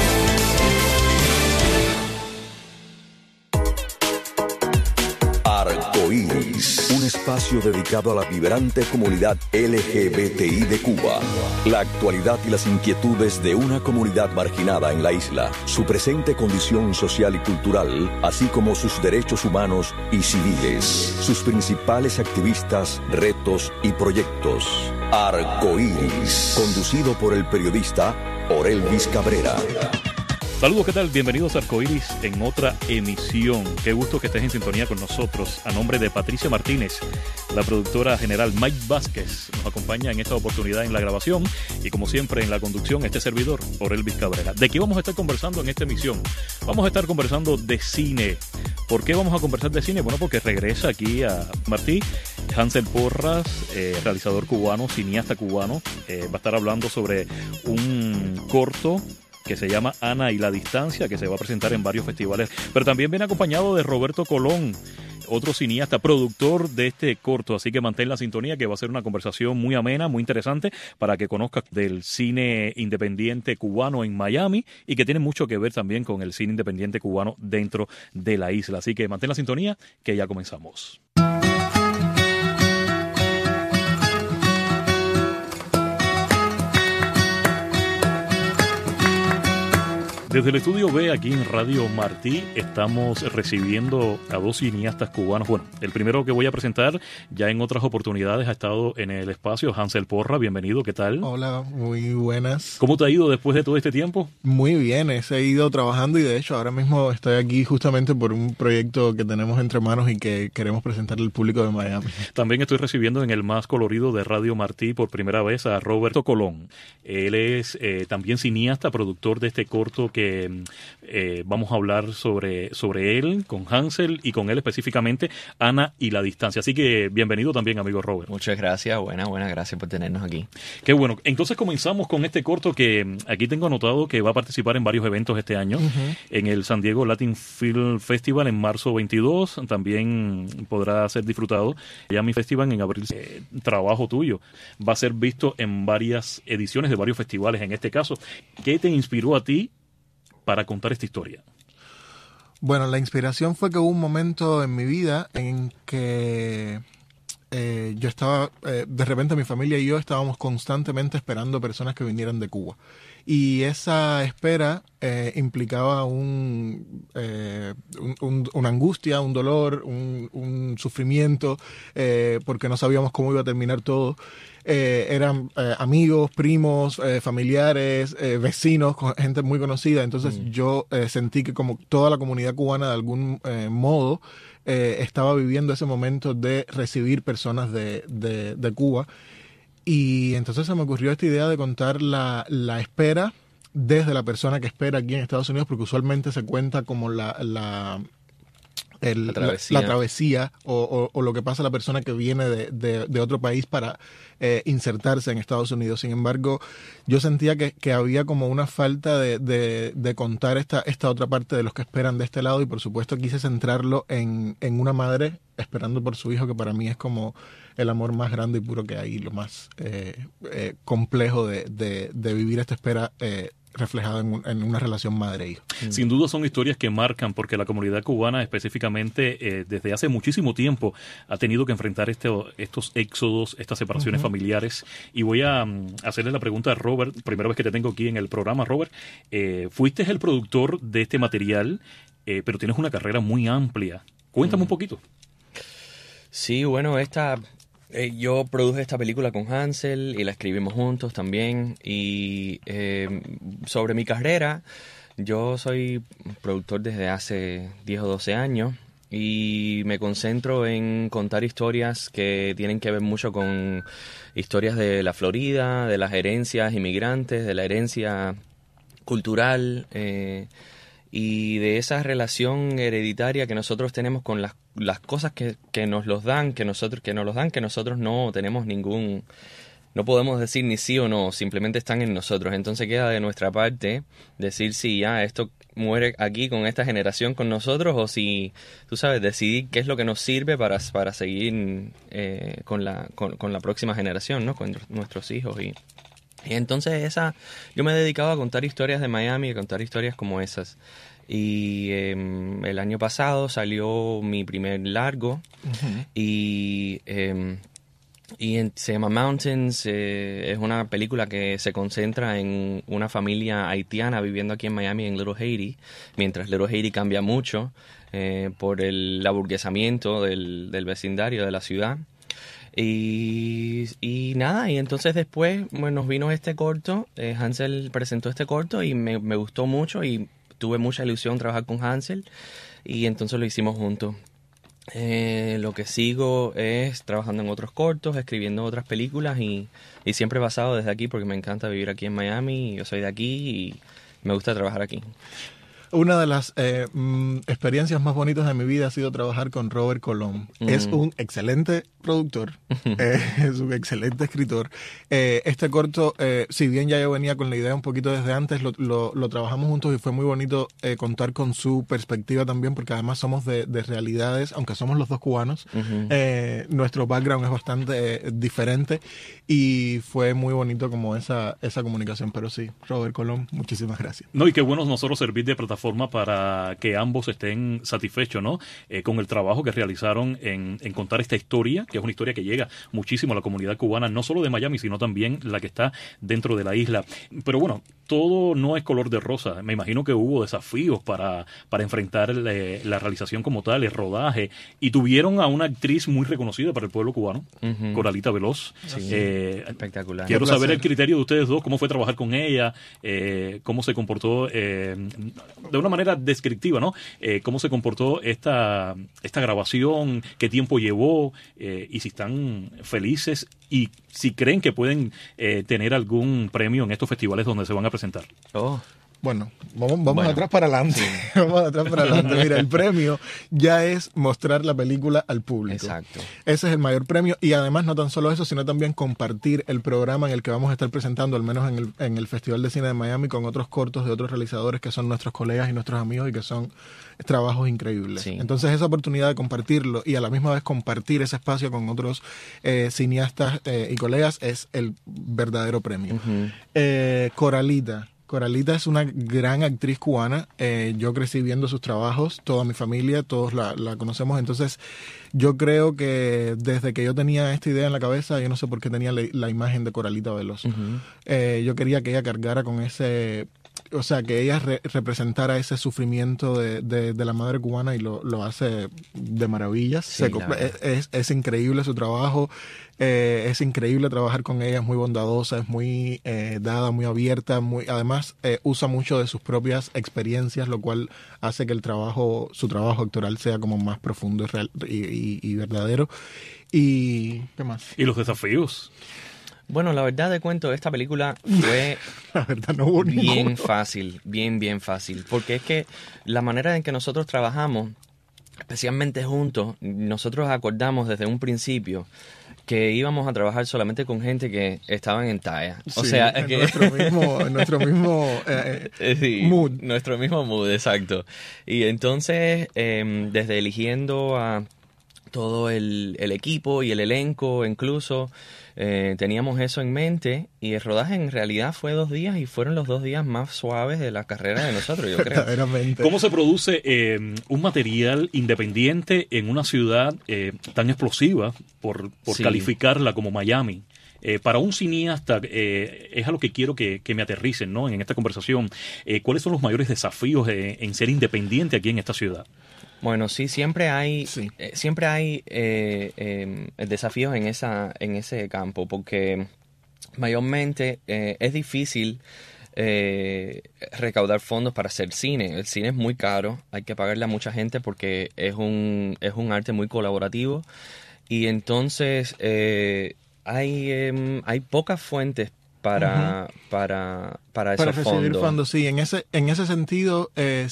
Arcoíris, un espacio dedicado a la vibrante comunidad LGBTI de Cuba. La actualidad y las inquietudes de una comunidad marginada en la isla, su presente condición social y cultural, así como sus derechos humanos y civiles, sus principales activistas, retos y proyectos. Arcoíris, conducido por el periodista Orelvis Cabrera. Saludos, ¿qué tal? Bienvenidos a Arcoíris en otra emisión. Qué gusto que estés en sintonía con nosotros. A nombre de Patricia Martínez, la productora general Mike Vázquez nos acompaña en esta oportunidad en la grabación y como siempre en la conducción este servidor, Orelvis Cabrera. ¿De qué vamos a estar conversando en esta emisión? Vamos a estar conversando de cine. ¿Por qué vamos a conversar de cine? Bueno, porque regresa aquí a Martí Hansel Porras, realizador cubano, cineasta cubano. Va a estar hablando sobre un corto que se llama Ana y la distancia, que se va a presentar en varios festivales, pero también viene acompañado de Roberto Colón, otro cineasta, productor de este corto, así que mantén la sintonía, que va a ser una conversación muy amena, muy interesante, para que conozcas del cine independiente cubano en Miami, y que tiene mucho que ver también con el cine independiente cubano dentro de la isla, así que mantén la sintonía, que ya comenzamos. Desde el estudio B, aquí en Radio Martí, estamos recibiendo a dos cineastas cubanos. Bueno, el primero que voy a presentar, ya en otras oportunidades ha estado en el espacio, Hansel Porras. Bienvenido, ¿qué tal? Hola, muy buenas. ¿Cómo te ha ido después de todo este tiempo? Muy bien, he seguido trabajando y de hecho ahora mismo estoy aquí justamente por un proyecto que tenemos entre manos y que queremos presentarle al público de Miami. También estoy recibiendo en el más colorido de Radio Martí por primera vez a Roberto Colón. Él es también cineasta, productor de este corto que vamos a hablar sobre él, con Hansel y con él específicamente, Ana y la distancia. Así que bienvenido también, amigo Robert. Muchas gracias, buena, gracias por tenernos aquí. Qué bueno. Entonces comenzamos con este corto que aquí tengo anotado que va a participar en varios eventos este año, en el San Diego Latin Film Festival en marzo 22, también podrá ser disfrutado Miami Festival en abril. Trabajo tuyo va a ser visto en varias ediciones de varios festivales en este caso. ¿Qué te inspiró a ti para contar esta historia? Bueno, la inspiración fue que hubo un momento en mi vida en que yo estaba, de repente mi familia y yo estábamos constantemente esperando personas que vinieran de Cuba. Y esa espera implicaba una angustia, un dolor, un sufrimiento, porque no sabíamos cómo iba a terminar todo. Eran amigos, primos, familiares, vecinos, gente muy conocida. Entonces yo sentí que como toda la comunidad cubana de algún modo estaba viviendo ese momento de recibir personas de Cuba. Y entonces se me ocurrió esta idea de contar la espera desde la persona que espera aquí en Estados Unidos, porque usualmente se cuenta como la travesía o lo que pasa a la persona que viene de otro país para insertarse en Estados Unidos. Sin embargo, yo sentía que había como una falta de contar esta otra parte de los que esperan de este lado, y por supuesto quise centrarlo en una madre esperando por su hijo, que para mí es como el amor más grande y puro que hay, lo más complejo de vivir esta espera reflejado en una relación madre-hijo. Sin duda son historias que marcan, porque la comunidad cubana específicamente desde hace muchísimo tiempo ha tenido que enfrentar estos éxodos, estas separaciones familiares. Y voy a hacerle la pregunta a Robert, primera vez que te tengo aquí en el programa. Robert, fuiste el productor de este material, pero tienes una carrera muy amplia. Cuéntame un poquito. Sí, bueno, yo produje esta película con Hansel y la escribimos juntos también. Y sobre mi carrera, yo soy productor desde hace 10 o 12 años y me concentro en contar historias que tienen que ver mucho con historias de la Florida, de las herencias inmigrantes, de la herencia cultural y de esa relación hereditaria que nosotros tenemos con las cosas que nos los dan, que nosotros no tenemos no podemos decir ni sí o no, simplemente están en nosotros. Entonces queda de nuestra parte decir si ya esto muere aquí con esta generación con nosotros, o si, tú sabes, decidir qué es lo que nos sirve para seguir con la próxima generación, ¿no? Con nuestros hijos. Y entonces yo me he dedicado a contar historias de Miami, a contar historias como esas. Y el año pasado salió mi primer largo y se llama Mountains. Es una película que se concentra en una familia haitiana viviendo aquí en Miami, en Little Haiti, mientras Little Haiti cambia mucho por el aburguesamiento del vecindario de la ciudad. Y nada, y entonces después nos vino este corto, Hansel presentó este corto y me gustó mucho y tuve mucha ilusión trabajar con Hansel y entonces lo hicimos juntos. Lo que sigo es trabajando en otros cortos, escribiendo otras películas y siempre basado desde aquí porque me encanta vivir aquí en Miami, yo soy de aquí y me gusta trabajar aquí. Una de las experiencias más bonitas de mi vida ha sido trabajar con Robert Colom. Es un excelente productor, es un excelente escritor. Este corto, si bien ya yo venía con la idea un poquito desde antes, lo trabajamos juntos y fue muy bonito contar con su perspectiva también, porque además somos de realidades, aunque somos los dos cubanos, nuestro background es bastante diferente y fue muy bonito como esa comunicación. Pero sí, Robert Colom, muchísimas gracias. No, y qué bueno nosotros servir de plataforma para que ambos estén satisfechos, ¿no? Con el trabajo que realizaron en contar esta historia, que es una historia que llega muchísimo a la comunidad cubana, no solo de Miami, sino también la que está dentro de la isla. Pero bueno, todo no es color de rosa. Me imagino que hubo desafíos para enfrentar la realización como tal, el rodaje, y tuvieron a una actriz muy reconocida para el pueblo cubano, Coralita Veloz. Sí, espectacular. Quiero saber el criterio de ustedes dos, cómo fue trabajar con ella, cómo se comportó de una manera descriptiva, ¿no? Cómo se comportó esta grabación, qué tiempo llevó, y si están felices y si creen que pueden tener algún premio en estos festivales donde se van a presentar. Bueno, vamos de atrás para adelante. Sí. Vamos de atrás para adelante. Mira, el premio ya es mostrar la película al público. Exacto. Ese es el mayor premio y además no tan solo eso, sino también compartir el programa en el que vamos a estar presentando, al menos en el Festival de Cine de Miami, con otros cortos de otros realizadores que son nuestros colegas y nuestros amigos y que son trabajos increíbles. Sí. Entonces esa oportunidad de compartirlo y a la misma vez compartir ese espacio con otros cineastas y colegas es el verdadero premio. Coralita es una gran actriz cubana. Yo crecí viendo sus trabajos, toda mi familia, todos la conocemos. Entonces, yo creo que desde que yo tenía esta idea en la cabeza, yo no sé por qué tenía la imagen de Coralita Veloz. Yo quería que ella cargara con ese... O sea, que ella representara ese sufrimiento de la madre cubana y lo hace de maravillas. Sí, es increíble su trabajo. Es increíble trabajar con ella, es muy bondadosa, es muy dada, muy abierta, además usa mucho de sus propias experiencias, lo cual hace que su trabajo actoral sea como más profundo y verdadero. ¿Y qué más? ¿Y los desafíos? Bueno, la verdad de cuento, esta película fue bien fácil, bien fácil, porque es que la manera en que nosotros trabajamos, especialmente juntos, nosotros acordamos desde un principio que íbamos a trabajar solamente con gente que estaban en talla. O sea, en nuestro mismo mood. Nuestro mismo mood, exacto. Y entonces, desde eligiendo a todo el equipo y el elenco incluso. Teníamos eso en mente y el rodaje en realidad fue 2 días y fueron los 2 días más suaves de la carrera de nosotros, yo creo. ¿Cómo se produce un material independiente en una ciudad tan explosiva, por calificarla como Miami? Para un cineasta, es a lo que quiero que me aterricen, ¿no? En esta conversación. ¿Cuáles son los mayores desafíos en ser independiente aquí en esta ciudad? Bueno, sí, siempre hay desafíos en ese campo, porque mayormente es difícil recaudar fondos para hacer cine. El cine es muy caro, hay que pagarle a mucha gente porque es un arte muy colaborativo, y entonces hay pocas fuentes para esos recibir fondos. Sí, en ese sentido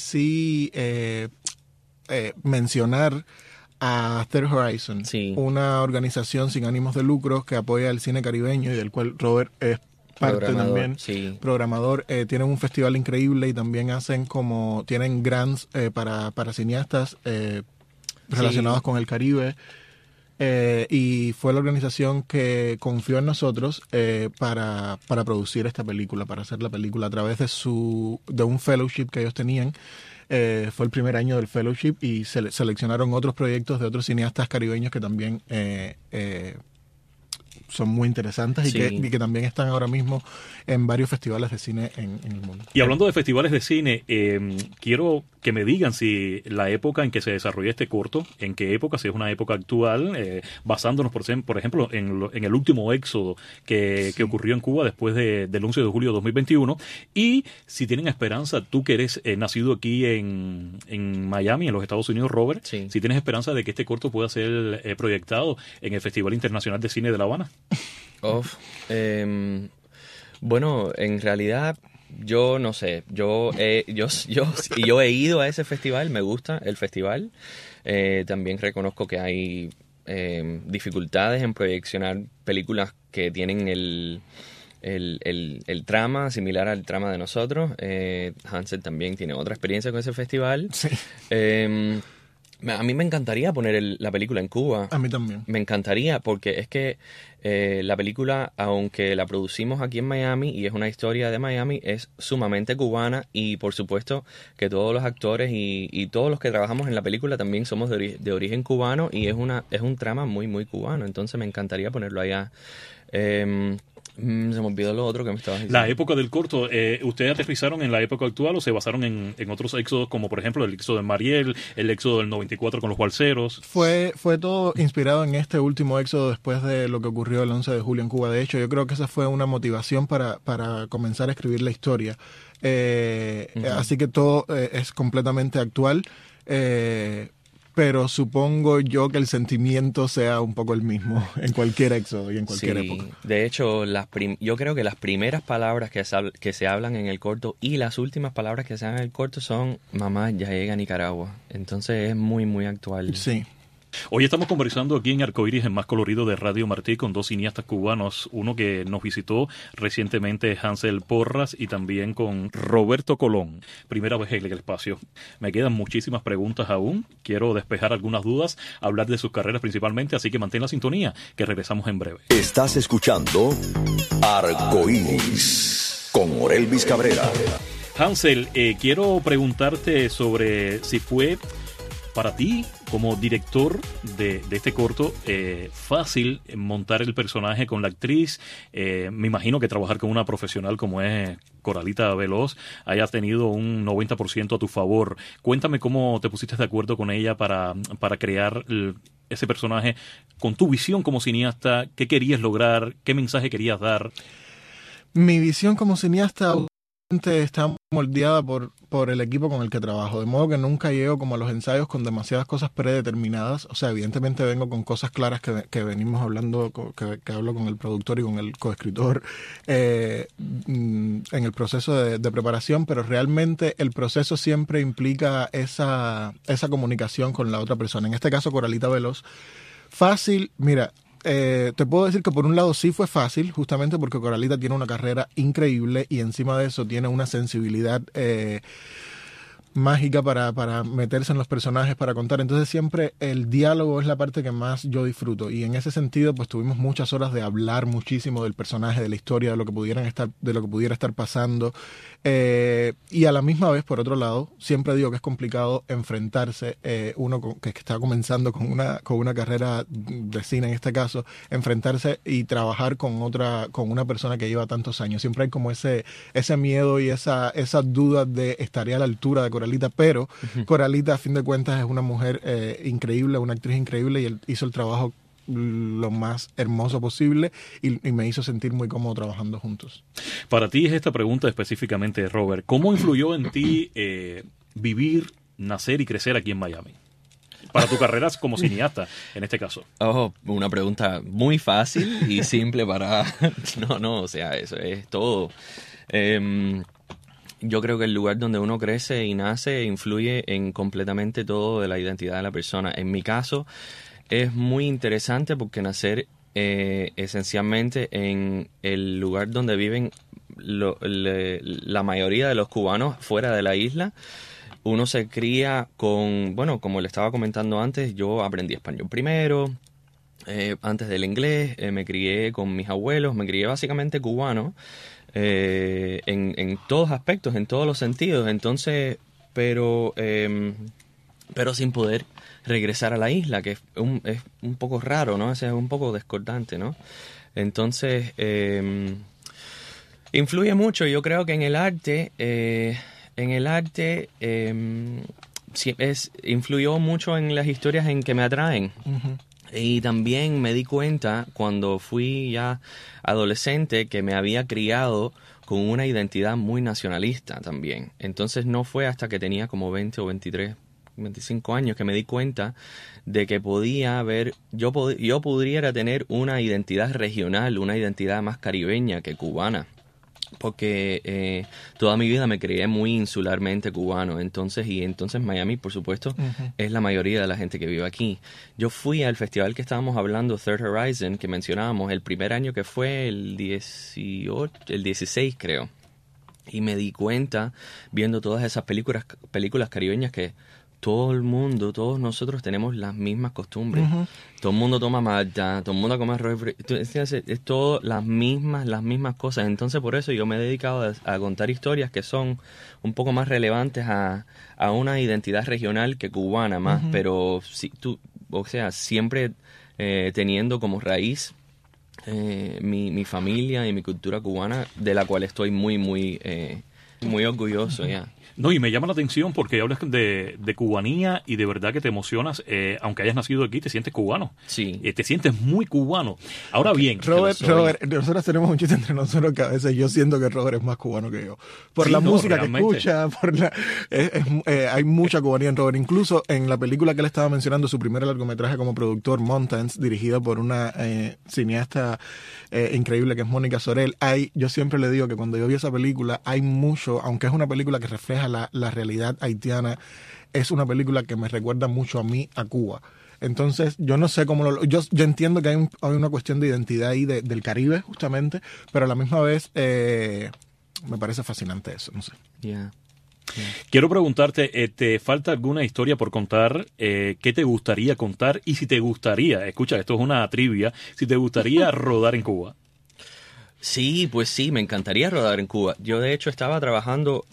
mencionar a Third Horizon, una organización sin ánimos de lucro que apoya el cine caribeño y del cual Robert es parte también, programador. Tienen un festival increíble y también tienen grants para cineastas relacionados con el Caribe. Y fue la organización que confió en nosotros para producir esta película, para hacer la película a través de un fellowship que ellos tenían. Fue el primer año del fellowship y seleccionaron otros proyectos de otros cineastas caribeños que también son muy interesantes y que también están ahora mismo en varios festivales de cine en el mundo. Y hablando de festivales de cine, quiero que me digan si la época en que se desarrolló este corto, en qué época, si es una época actual, basándonos, por ejemplo, en el último éxodo que ocurrió en Cuba después del 11 de julio de 2021, y si tienen esperanza, tú que eres nacido aquí en Miami, en los Estados Unidos, Robert, si tienes esperanza de que este corto pueda ser proyectado en el Festival Internacional de Cine de La Habana. Bueno, en realidad yo no sé, yo he ido a ese festival, me gusta el festival. También reconozco que hay dificultades en proyeccionar películas que tienen el trama similar al trama de nosotros. Hansel también tiene otra experiencia con ese festival. A mí me encantaría poner la película en Cuba. A mí también. Me encantaría, porque es que la película, aunque la producimos aquí en Miami y es una historia de Miami, es sumamente cubana, y por supuesto que todos los actores y todos los que trabajamos en la película también somos de origen cubano, y es un trama muy, muy cubano. Entonces me encantaría ponerlo allá. Se me olvidó lo otro que me estabas diciendo. La época del corto, ¿ustedes aterrizaron en la época actual o se basaron en otros éxodos, como por ejemplo el éxodo de Mariel, el éxodo del 94 con los balseros? Fue todo inspirado en este último éxodo después de lo que ocurrió el 11 de julio en Cuba. De hecho, yo creo que esa fue una motivación para comenzar a escribir la historia. Así que todo es completamente actual. Pero supongo yo que el sentimiento sea un poco el mismo en cualquier éxodo y en cualquier época. De hecho, yo creo que las primeras palabras que se hablan en el corto y las últimas palabras que se hablan en el corto son "mamá ya llega a Nicaragua". Entonces es muy, muy actual. Sí. Hoy estamos conversando aquí en Arcoíris, en Más Colorido de Radio Martí, con 2 cineastas cubanos. Uno que nos visitó recientemente, Hansel Porras, y también con Roberto Colón. Primera vez en el espacio. Me quedan muchísimas preguntas aún. Quiero despejar algunas dudas, hablar de sus carreras principalmente, así que mantén la sintonía, que regresamos en breve. Estás escuchando Arcoíris con Orelvis Cabrera. Hansel, quiero preguntarte sobre si fue para ti, como director de este corto, fácil montar el personaje con la actriz. Me imagino que trabajar con una profesional como es Coralita Veloz haya tenido un 90% a tu favor. Cuéntame cómo te pusiste de acuerdo con ella para crear ese personaje con tu visión como cineasta. ¿Qué querías lograr? ¿Qué mensaje querías dar? Mi visión como cineasta está moldeada por el equipo con el que trabajo, de modo que nunca llego como a los ensayos con demasiadas cosas predeterminadas. O sea, evidentemente vengo con cosas claras que venimos hablando, que hablo con el productor y con el coescritor en el proceso de preparación, pero realmente el proceso siempre implica esa comunicación con la otra persona. En este caso, Coralita Veloz. Fácil, mira, te puedo decir que por un lado sí fue fácil, justamente porque Coralita tiene una carrera increíble y encima de eso tiene una sensibilidad mágica para meterse en los personajes, para contar. Entonces siempre el diálogo es la parte que más yo disfruto, y en ese sentido pues tuvimos muchas horas de hablar muchísimo del personaje, de la historia, de lo que pudiera estar pasando, y a la misma vez, por otro lado, siempre digo que es complicado enfrentarse, uno que está comenzando con una carrera de cine en este caso, enfrentarse y trabajar con una persona que lleva tantos años. Siempre hay como ese miedo y esa duda de estaré a la altura de Coralita, pero Coralita a fin de cuentas es una mujer increíble, una actriz increíble, y él hizo el trabajo lo más hermoso posible y me hizo sentir muy cómodo trabajando juntos. Para ti es esta pregunta específicamente, Robert. ¿Cómo influyó en ti vivir, nacer y crecer aquí en Miami? Para tu carrera como cineasta, en este caso. Una pregunta muy fácil y simple para... o sea, eso es todo. Yo creo que el lugar donde uno crece y nace influye en completamente todo de la identidad de la persona. En mi caso, es muy interesante porque nacer esencialmente en el lugar donde viven la mayoría de los cubanos fuera de la isla, uno se cría con, bueno, como le estaba comentando antes, yo aprendí español primero, antes del inglés, me crié con mis abuelos, me crié básicamente cubano, en todos aspectos, en todos los sentidos. Entonces, pero sin poder regresar a la isla, que es un poco raro, ¿no? O sea, es un poco discordante, ¿no? Entonces, influye mucho. Yo creo que en el arte influyó mucho en las historias en que me atraen. Uh-huh. Y también me di cuenta cuando fui ya adolescente que me había criado con una identidad muy nacionalista también. Entonces no fue hasta que tenía como 20 o 23, 25 años que me di cuenta de que podía haber, yo pudiera tener una identidad regional, una identidad más caribeña que cubana. Porque toda mi vida me crié muy insularmente cubano, entonces Miami, por supuesto, uh-huh, es la mayoría de la gente que vive aquí. Yo fui al festival que estábamos hablando, Third Horizon, que mencionábamos, el primer año que fue el 16 creo, y me di cuenta, viendo todas esas películas caribeñas, que todo el mundo, todos nosotros tenemos las mismas costumbres. Uh-huh. Todo el mundo toma Malta, todo el mundo come arroz. Es todo las mismas cosas. Entonces, por eso yo me he dedicado a contar historias que son un poco más relevantes a una identidad regional que cubana más. Uh-huh. Pero, siempre teniendo como raíz mi familia y mi cultura cubana, de la cual estoy muy, muy, muy orgulloso, ya. No, y me llama la atención porque hablas de cubanía y de verdad que te emocionas, aunque hayas nacido aquí, te sientes cubano. Sí. Te sientes muy cubano. Ahora bien... Robert, nosotros tenemos un chiste entre nosotros que a veces yo siento que Robert es más cubano que yo. Por la música realmente que escucha, hay mucha cubanía en Robert. Incluso en la película que él estaba mencionando, su primer largometraje como productor, Mountains, dirigida por una cineasta increíble que es Mónica Sorel. Yo siempre le digo que cuando yo vi esa película, hay mucho, aunque es una película que refleja la realidad haitiana, es una película que me recuerda mucho a mí, a Cuba. Entonces, yo no sé cómo yo entiendo que hay una cuestión de identidad ahí del Caribe, justamente, pero a la misma vez me parece fascinante eso, no sé. Yeah. Quiero preguntarte, ¿te falta alguna historia por contar? ¿Qué te gustaría contar? Y si te gustaría, escucha, esto es una trivia, si te gustaría rodar en Cuba. Sí, pues sí, me encantaría rodar en Cuba. Yo de hecho estaba trabajando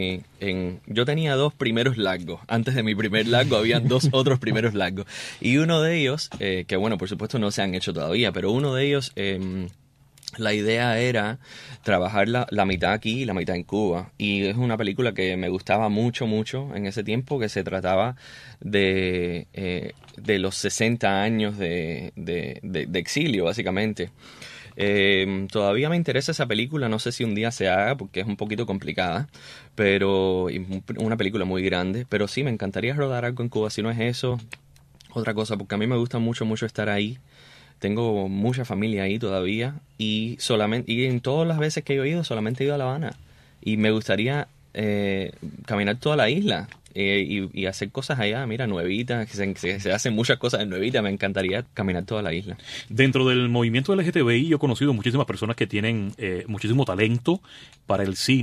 yo tenía 2 primeros largos. Antes de mi primer largo habían 2 otros primeros largos. Y uno de ellos, que bueno, por supuesto no se han hecho todavía, pero uno de ellos, la idea era trabajar la mitad aquí y la mitad en Cuba. Y es una película que me gustaba mucho, mucho en ese tiempo, que se trataba de los 60 años de exilio, básicamente. Todavía me interesa esa película, no sé si un día se haga porque es un poquito complicada, pero una película muy grande, pero sí me encantaría rodar algo en Cuba. Si no es eso, otra cosa, porque a mí me gusta mucho, mucho estar ahí. Tengo mucha familia ahí todavía y en todas las veces que yo he ido solamente he ido a La Habana y me gustaría caminar toda la isla. Y hacer cosas allá, mira, Nuevita, que se hacen muchas cosas en Nuevita, me encantaría caminar toda la isla. Dentro del movimiento LGTBI yo he conocido muchísimas personas que tienen muchísimo talento para el cine.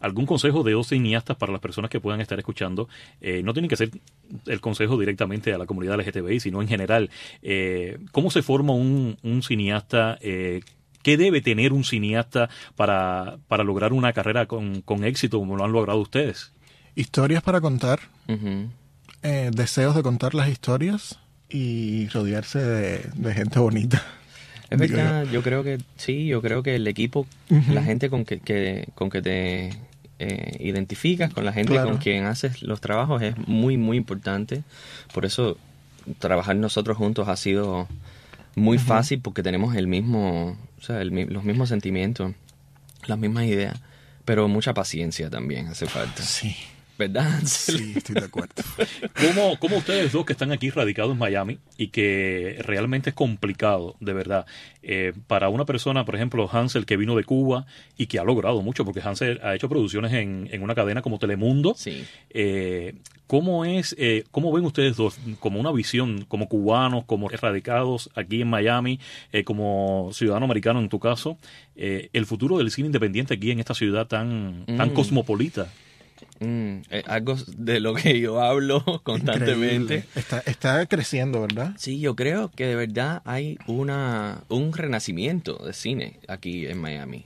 ¿Algún consejo de dos cineastas para las personas que puedan estar escuchando? No tienen que ser el consejo directamente a la comunidad LGTBI, sino en general. ¿Cómo se forma un cineasta? ¿Qué debe tener un cineasta para lograr una carrera con éxito como lo han logrado ustedes? Historias para contar, deseos de contar las historias y rodearse de gente bonita. Es verdad, yo creo que sí, yo creo que el equipo, la gente con que te identificas, con la gente con quien haces los trabajos es muy, muy importante. Por eso trabajar nosotros juntos ha sido muy fácil porque tenemos el mismo, o sea, los mismos sentimientos, las mismas ideas, pero mucha paciencia también hace falta. Sí. ¿Verdad? Sí, estoy de acuerdo. ¿Cómo ustedes dos que están aquí radicados en Miami y que realmente es complicado, de verdad, para una persona, por ejemplo, Hansel, que vino de Cuba y que ha logrado mucho, porque Hansel ha hecho producciones en una cadena como Telemundo? Sí. ¿Cómo ven ustedes dos, como una visión, como cubanos, como radicados aquí en Miami, como ciudadano americano en tu caso, el futuro del cine independiente aquí en esta ciudad tan cosmopolita? Algo de lo que yo hablo constantemente. Está creciendo, ¿verdad? Sí, yo creo que de verdad hay un renacimiento de cine aquí en Miami.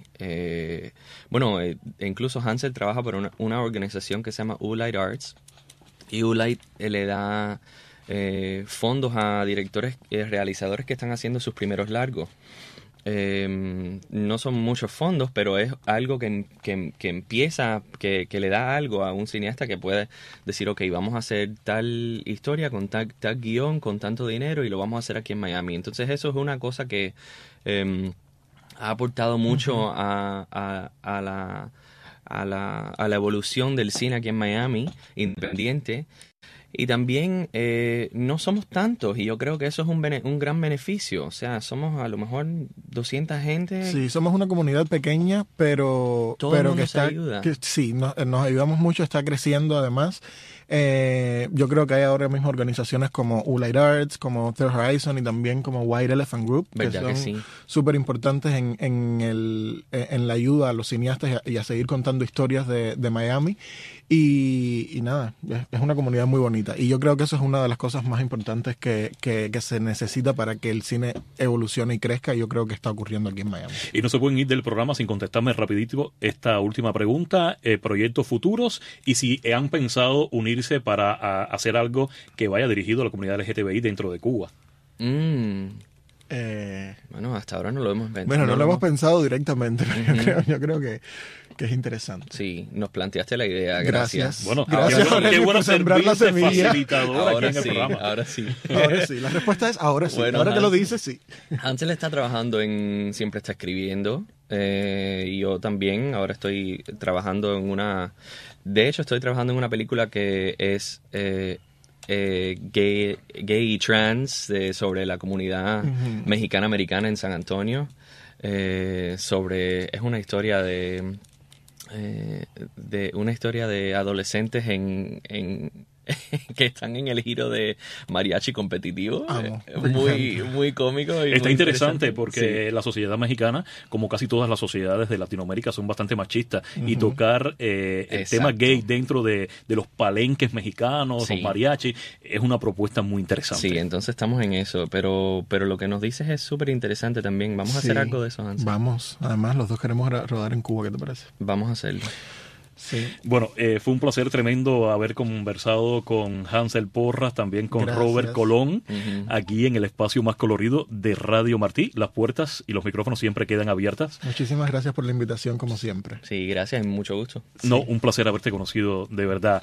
Incluso Hansel trabaja por una organización que se llama U-Light Arts, y U-Light le da fondos a directores, realizadores que están haciendo sus primeros largos. No son muchos fondos, pero es algo que empieza, que le da algo a un cineasta que puede decir, ok, vamos a hacer tal historia con tal guión, con tanto dinero, y lo vamos a hacer aquí en Miami. Entonces eso es una cosa que ha aportado mucho a la evolución del cine aquí en Miami, independiente. Y también no somos tantos, y yo creo que eso es un gran beneficio. O sea, somos a lo mejor 200 gente. Sí, somos una comunidad pequeña, pero todo el mundo que se ayuda. Sí, nos ayudamos mucho, está creciendo además. Yo creo que hay ahora mismo organizaciones como U-Light Arts, como Third Horizon y también como White Elephant Group, que son súper importantes en la ayuda a los cineastas y a seguir contando historias de Miami. Y nada, es una comunidad muy bonita. Y yo creo que eso es una de las cosas más importantes que se necesita para que el cine evolucione y crezca. Y yo creo que está ocurriendo aquí en Miami. Y no se pueden ir del programa sin contestarme rapidito esta última pregunta. Proyectos futuros y si han pensado unirse para hacer algo que vaya dirigido a la comunidad LGTBI dentro de Cuba. Bueno, hasta ahora no lo hemos pensado. Bueno, no lo hemos pensado directamente, pero yo creo que es interesante. Sí, nos planteaste la idea. Gracias. Bueno, gracias qué bueno sembrar la semilla. Ahora sí, ahora sí. Ahora sí, la respuesta es ahora sí. Bueno, ahora que lo dices, sí. Hansel está trabajando siempre está escribiendo. Y yo también, ahora estoy trabajando de hecho estoy trabajando en una película que es gay y trans, sobre la comunidad mexicana-americana en San Antonio. Es una historia de adolescentes que están en el giro de mariachi competitivo. Muy cómico. Y está muy interesante porque la sociedad mexicana, como casi todas las sociedades de Latinoamérica, son bastante machistas. Y tocar el tema gay dentro de los palenques mexicanos, los mariachis, es una propuesta muy interesante. Sí, entonces estamos en eso. Pero lo que nos dices es súper interesante también. Vamos a hacer algo de eso, Hansel. Vamos. Además, los dos queremos rodar en Cuba. ¿Qué te parece? Vamos a hacerlo. Sí. Bueno, fue un placer tremendo haber conversado con Hansel Porras, también con Robert Colón, aquí en el espacio más colorido de Radio Martí. Las puertas y los micrófonos siempre quedan abiertas. Muchísimas gracias por la invitación, como siempre. Sí, gracias, mucho gusto. No, un placer haberte conocido, de verdad.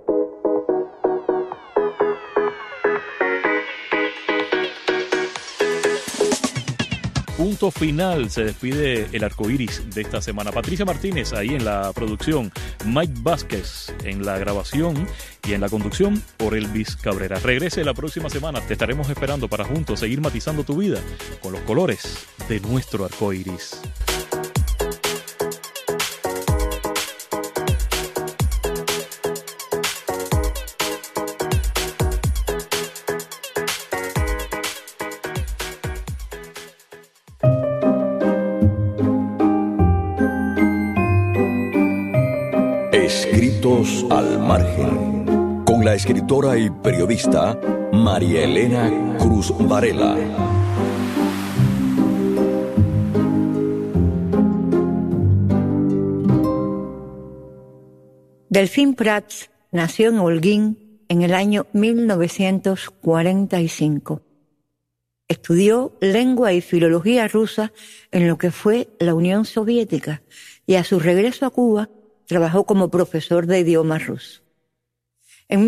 Punto final, se despide el arcoíris de esta semana. Patricia Martínez ahí en la producción, Mike Vázquez en la grabación y en la conducción por Elvis Cabrera. Regrese la próxima semana, te estaremos esperando para juntos seguir matizando tu vida con los colores de nuestro arcoíris. Secretos al Margen, con la escritora y periodista María Elena Cruz Varela. Delfín Prats nació en Holguín en el año 1945. Estudió lengua y filología rusa en lo que fue la Unión Soviética y a su regreso a Cuba trabajó como profesor de idioma ruso. En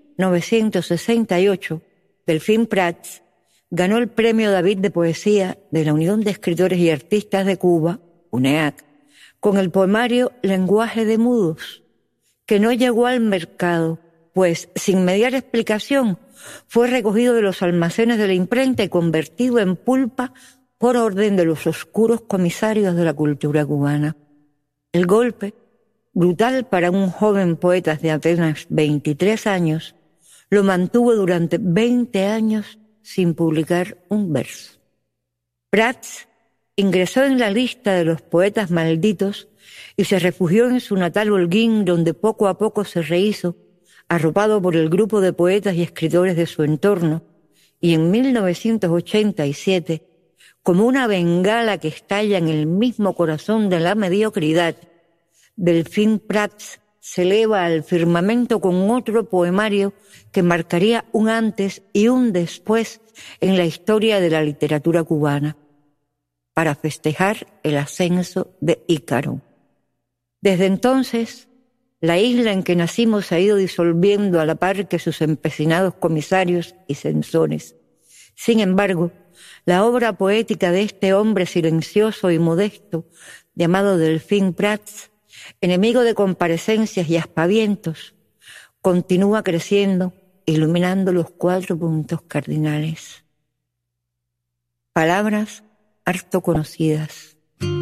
1968, Delfín Prats ganó el Premio David de Poesía de la Unión de Escritores y Artistas de Cuba, UNEAC, con el poemario Lenguaje de Mudos, que no llegó al mercado, pues, sin mediar explicación, fue recogido de los almacenes de la imprenta y convertido en pulpa por orden de los oscuros comisarios de la cultura cubana. El golpe, brutal para un joven poeta de apenas 23 años, lo mantuvo durante 20 años sin publicar un verso. Prats ingresó en la lista de los poetas malditos y se refugió en su natal Holguín, donde poco a poco se rehizo, arropado por el grupo de poetas y escritores de su entorno, y en 1987, como una bengala que estalla en el mismo corazón de la mediocridad, Delfín Prats se eleva al firmamento con otro poemario que marcaría un antes y un después en la historia de la literatura cubana, para festejar el ascenso de Ícaro. Desde entonces, la isla en que nacimos se ha ido disolviendo a la par que sus empecinados comisarios y censores. Sin embargo, la obra poética de este hombre silencioso y modesto, llamado Delfín Prats, enemigo de comparecencias y aspavientos, continúa creciendo, iluminando los 4 puntos cardinales. Palabras harto conocidas.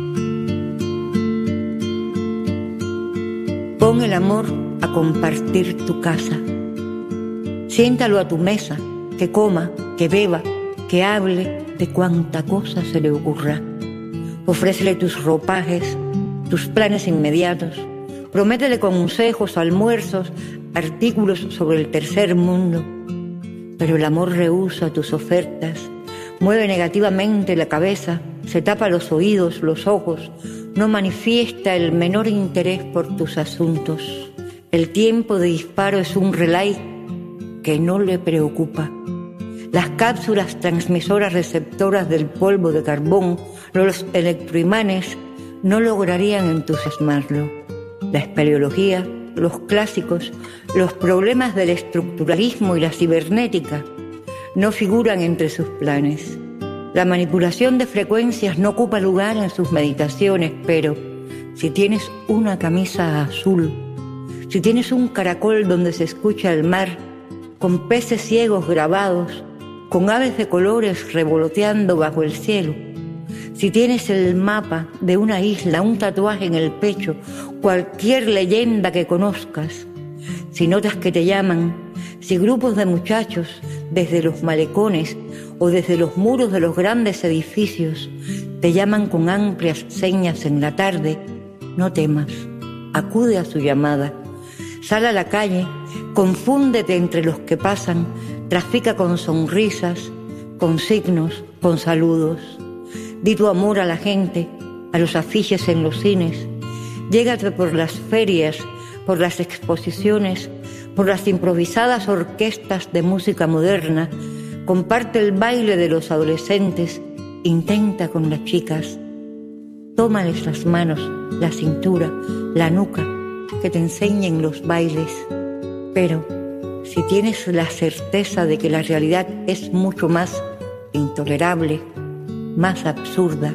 Pon el amor a compartir tu casa. Siéntalo a tu mesa, que coma, que beba, que hable de cuánta cosa se le ocurra. Ofrécele tus ropajes, tus planes inmediatos. Prométele consejos, almuerzos, artículos sobre el tercer mundo. Pero el amor rehúsa tus ofertas, mueve negativamente la cabeza, se tapa los oídos, los ojos, no manifiesta el menor interés por tus asuntos. El tiempo de disparo es un relay que no le preocupa. Las cápsulas transmisoras receptoras del polvo de carbón, los electroimanes, no lograrían entusiasmarlo. La espeleología, los clásicos, los problemas del estructuralismo y la cibernética no figuran entre sus planes. La manipulación de frecuencias no ocupa lugar en sus meditaciones, pero si tienes una camisa azul, si tienes un caracol donde se escucha el mar, con peces ciegos grabados, con aves de colores revoloteando bajo el cielo, si tienes el mapa de una isla, un tatuaje en el pecho, cualquier leyenda que conozcas, si notas que te llaman, si grupos de muchachos desde los malecones o desde los muros de los grandes edificios te llaman con amplias señas en la tarde, no temas, acude a su llamada, sal a la calle, confúndete entre los que pasan, trafica con sonrisas, con signos, con saludos. Di tu amor a la gente, a los afiches en los cines. Llégate por las ferias, por las exposiciones, por las improvisadas orquestas de música moderna. Comparte el baile de los adolescentes. Intenta con las chicas. Tómales las manos, la cintura, la nuca, que te enseñen los bailes. Pero si tienes la certeza de que la realidad es mucho más intolerable, más absurda,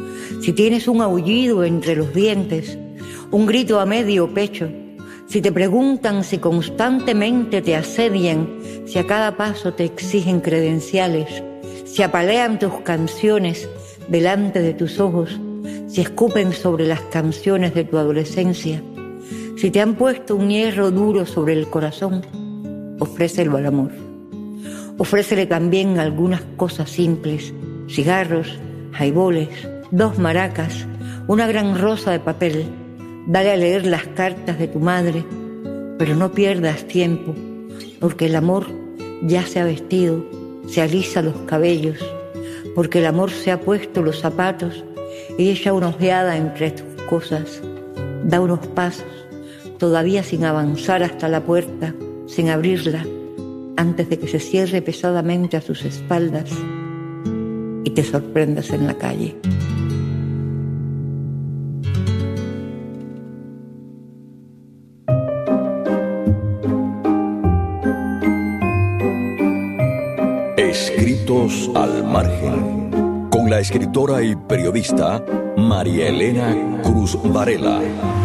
si tienes un aullido entre los dientes, un grito a medio pecho, si te preguntan, si constantemente te asedian, si a cada paso te exigen credenciales, si apalean tus canciones delante de tus ojos, si escupen sobre las canciones de tu adolescencia, si te han puesto un hierro duro sobre el corazón, ofrécelo al amor. Ofrécele también algunas cosas simples: cigarros, jaiboles, 2 maracas, una gran rosa de papel. Dale a leer las cartas de tu madre, Pero no pierdas tiempo, porque el amor ya se ha vestido, se alisa los cabellos, porque el amor se ha puesto los zapatos y echa una ojeada entre tus cosas. Da unos pasos, todavía sin avanzar hasta la puerta, sin abrirla, antes de que se cierre pesadamente a sus espaldas y te sorprendas en la calle. Escritos al margen, con la escritora y periodista María Elena Cruz Varela.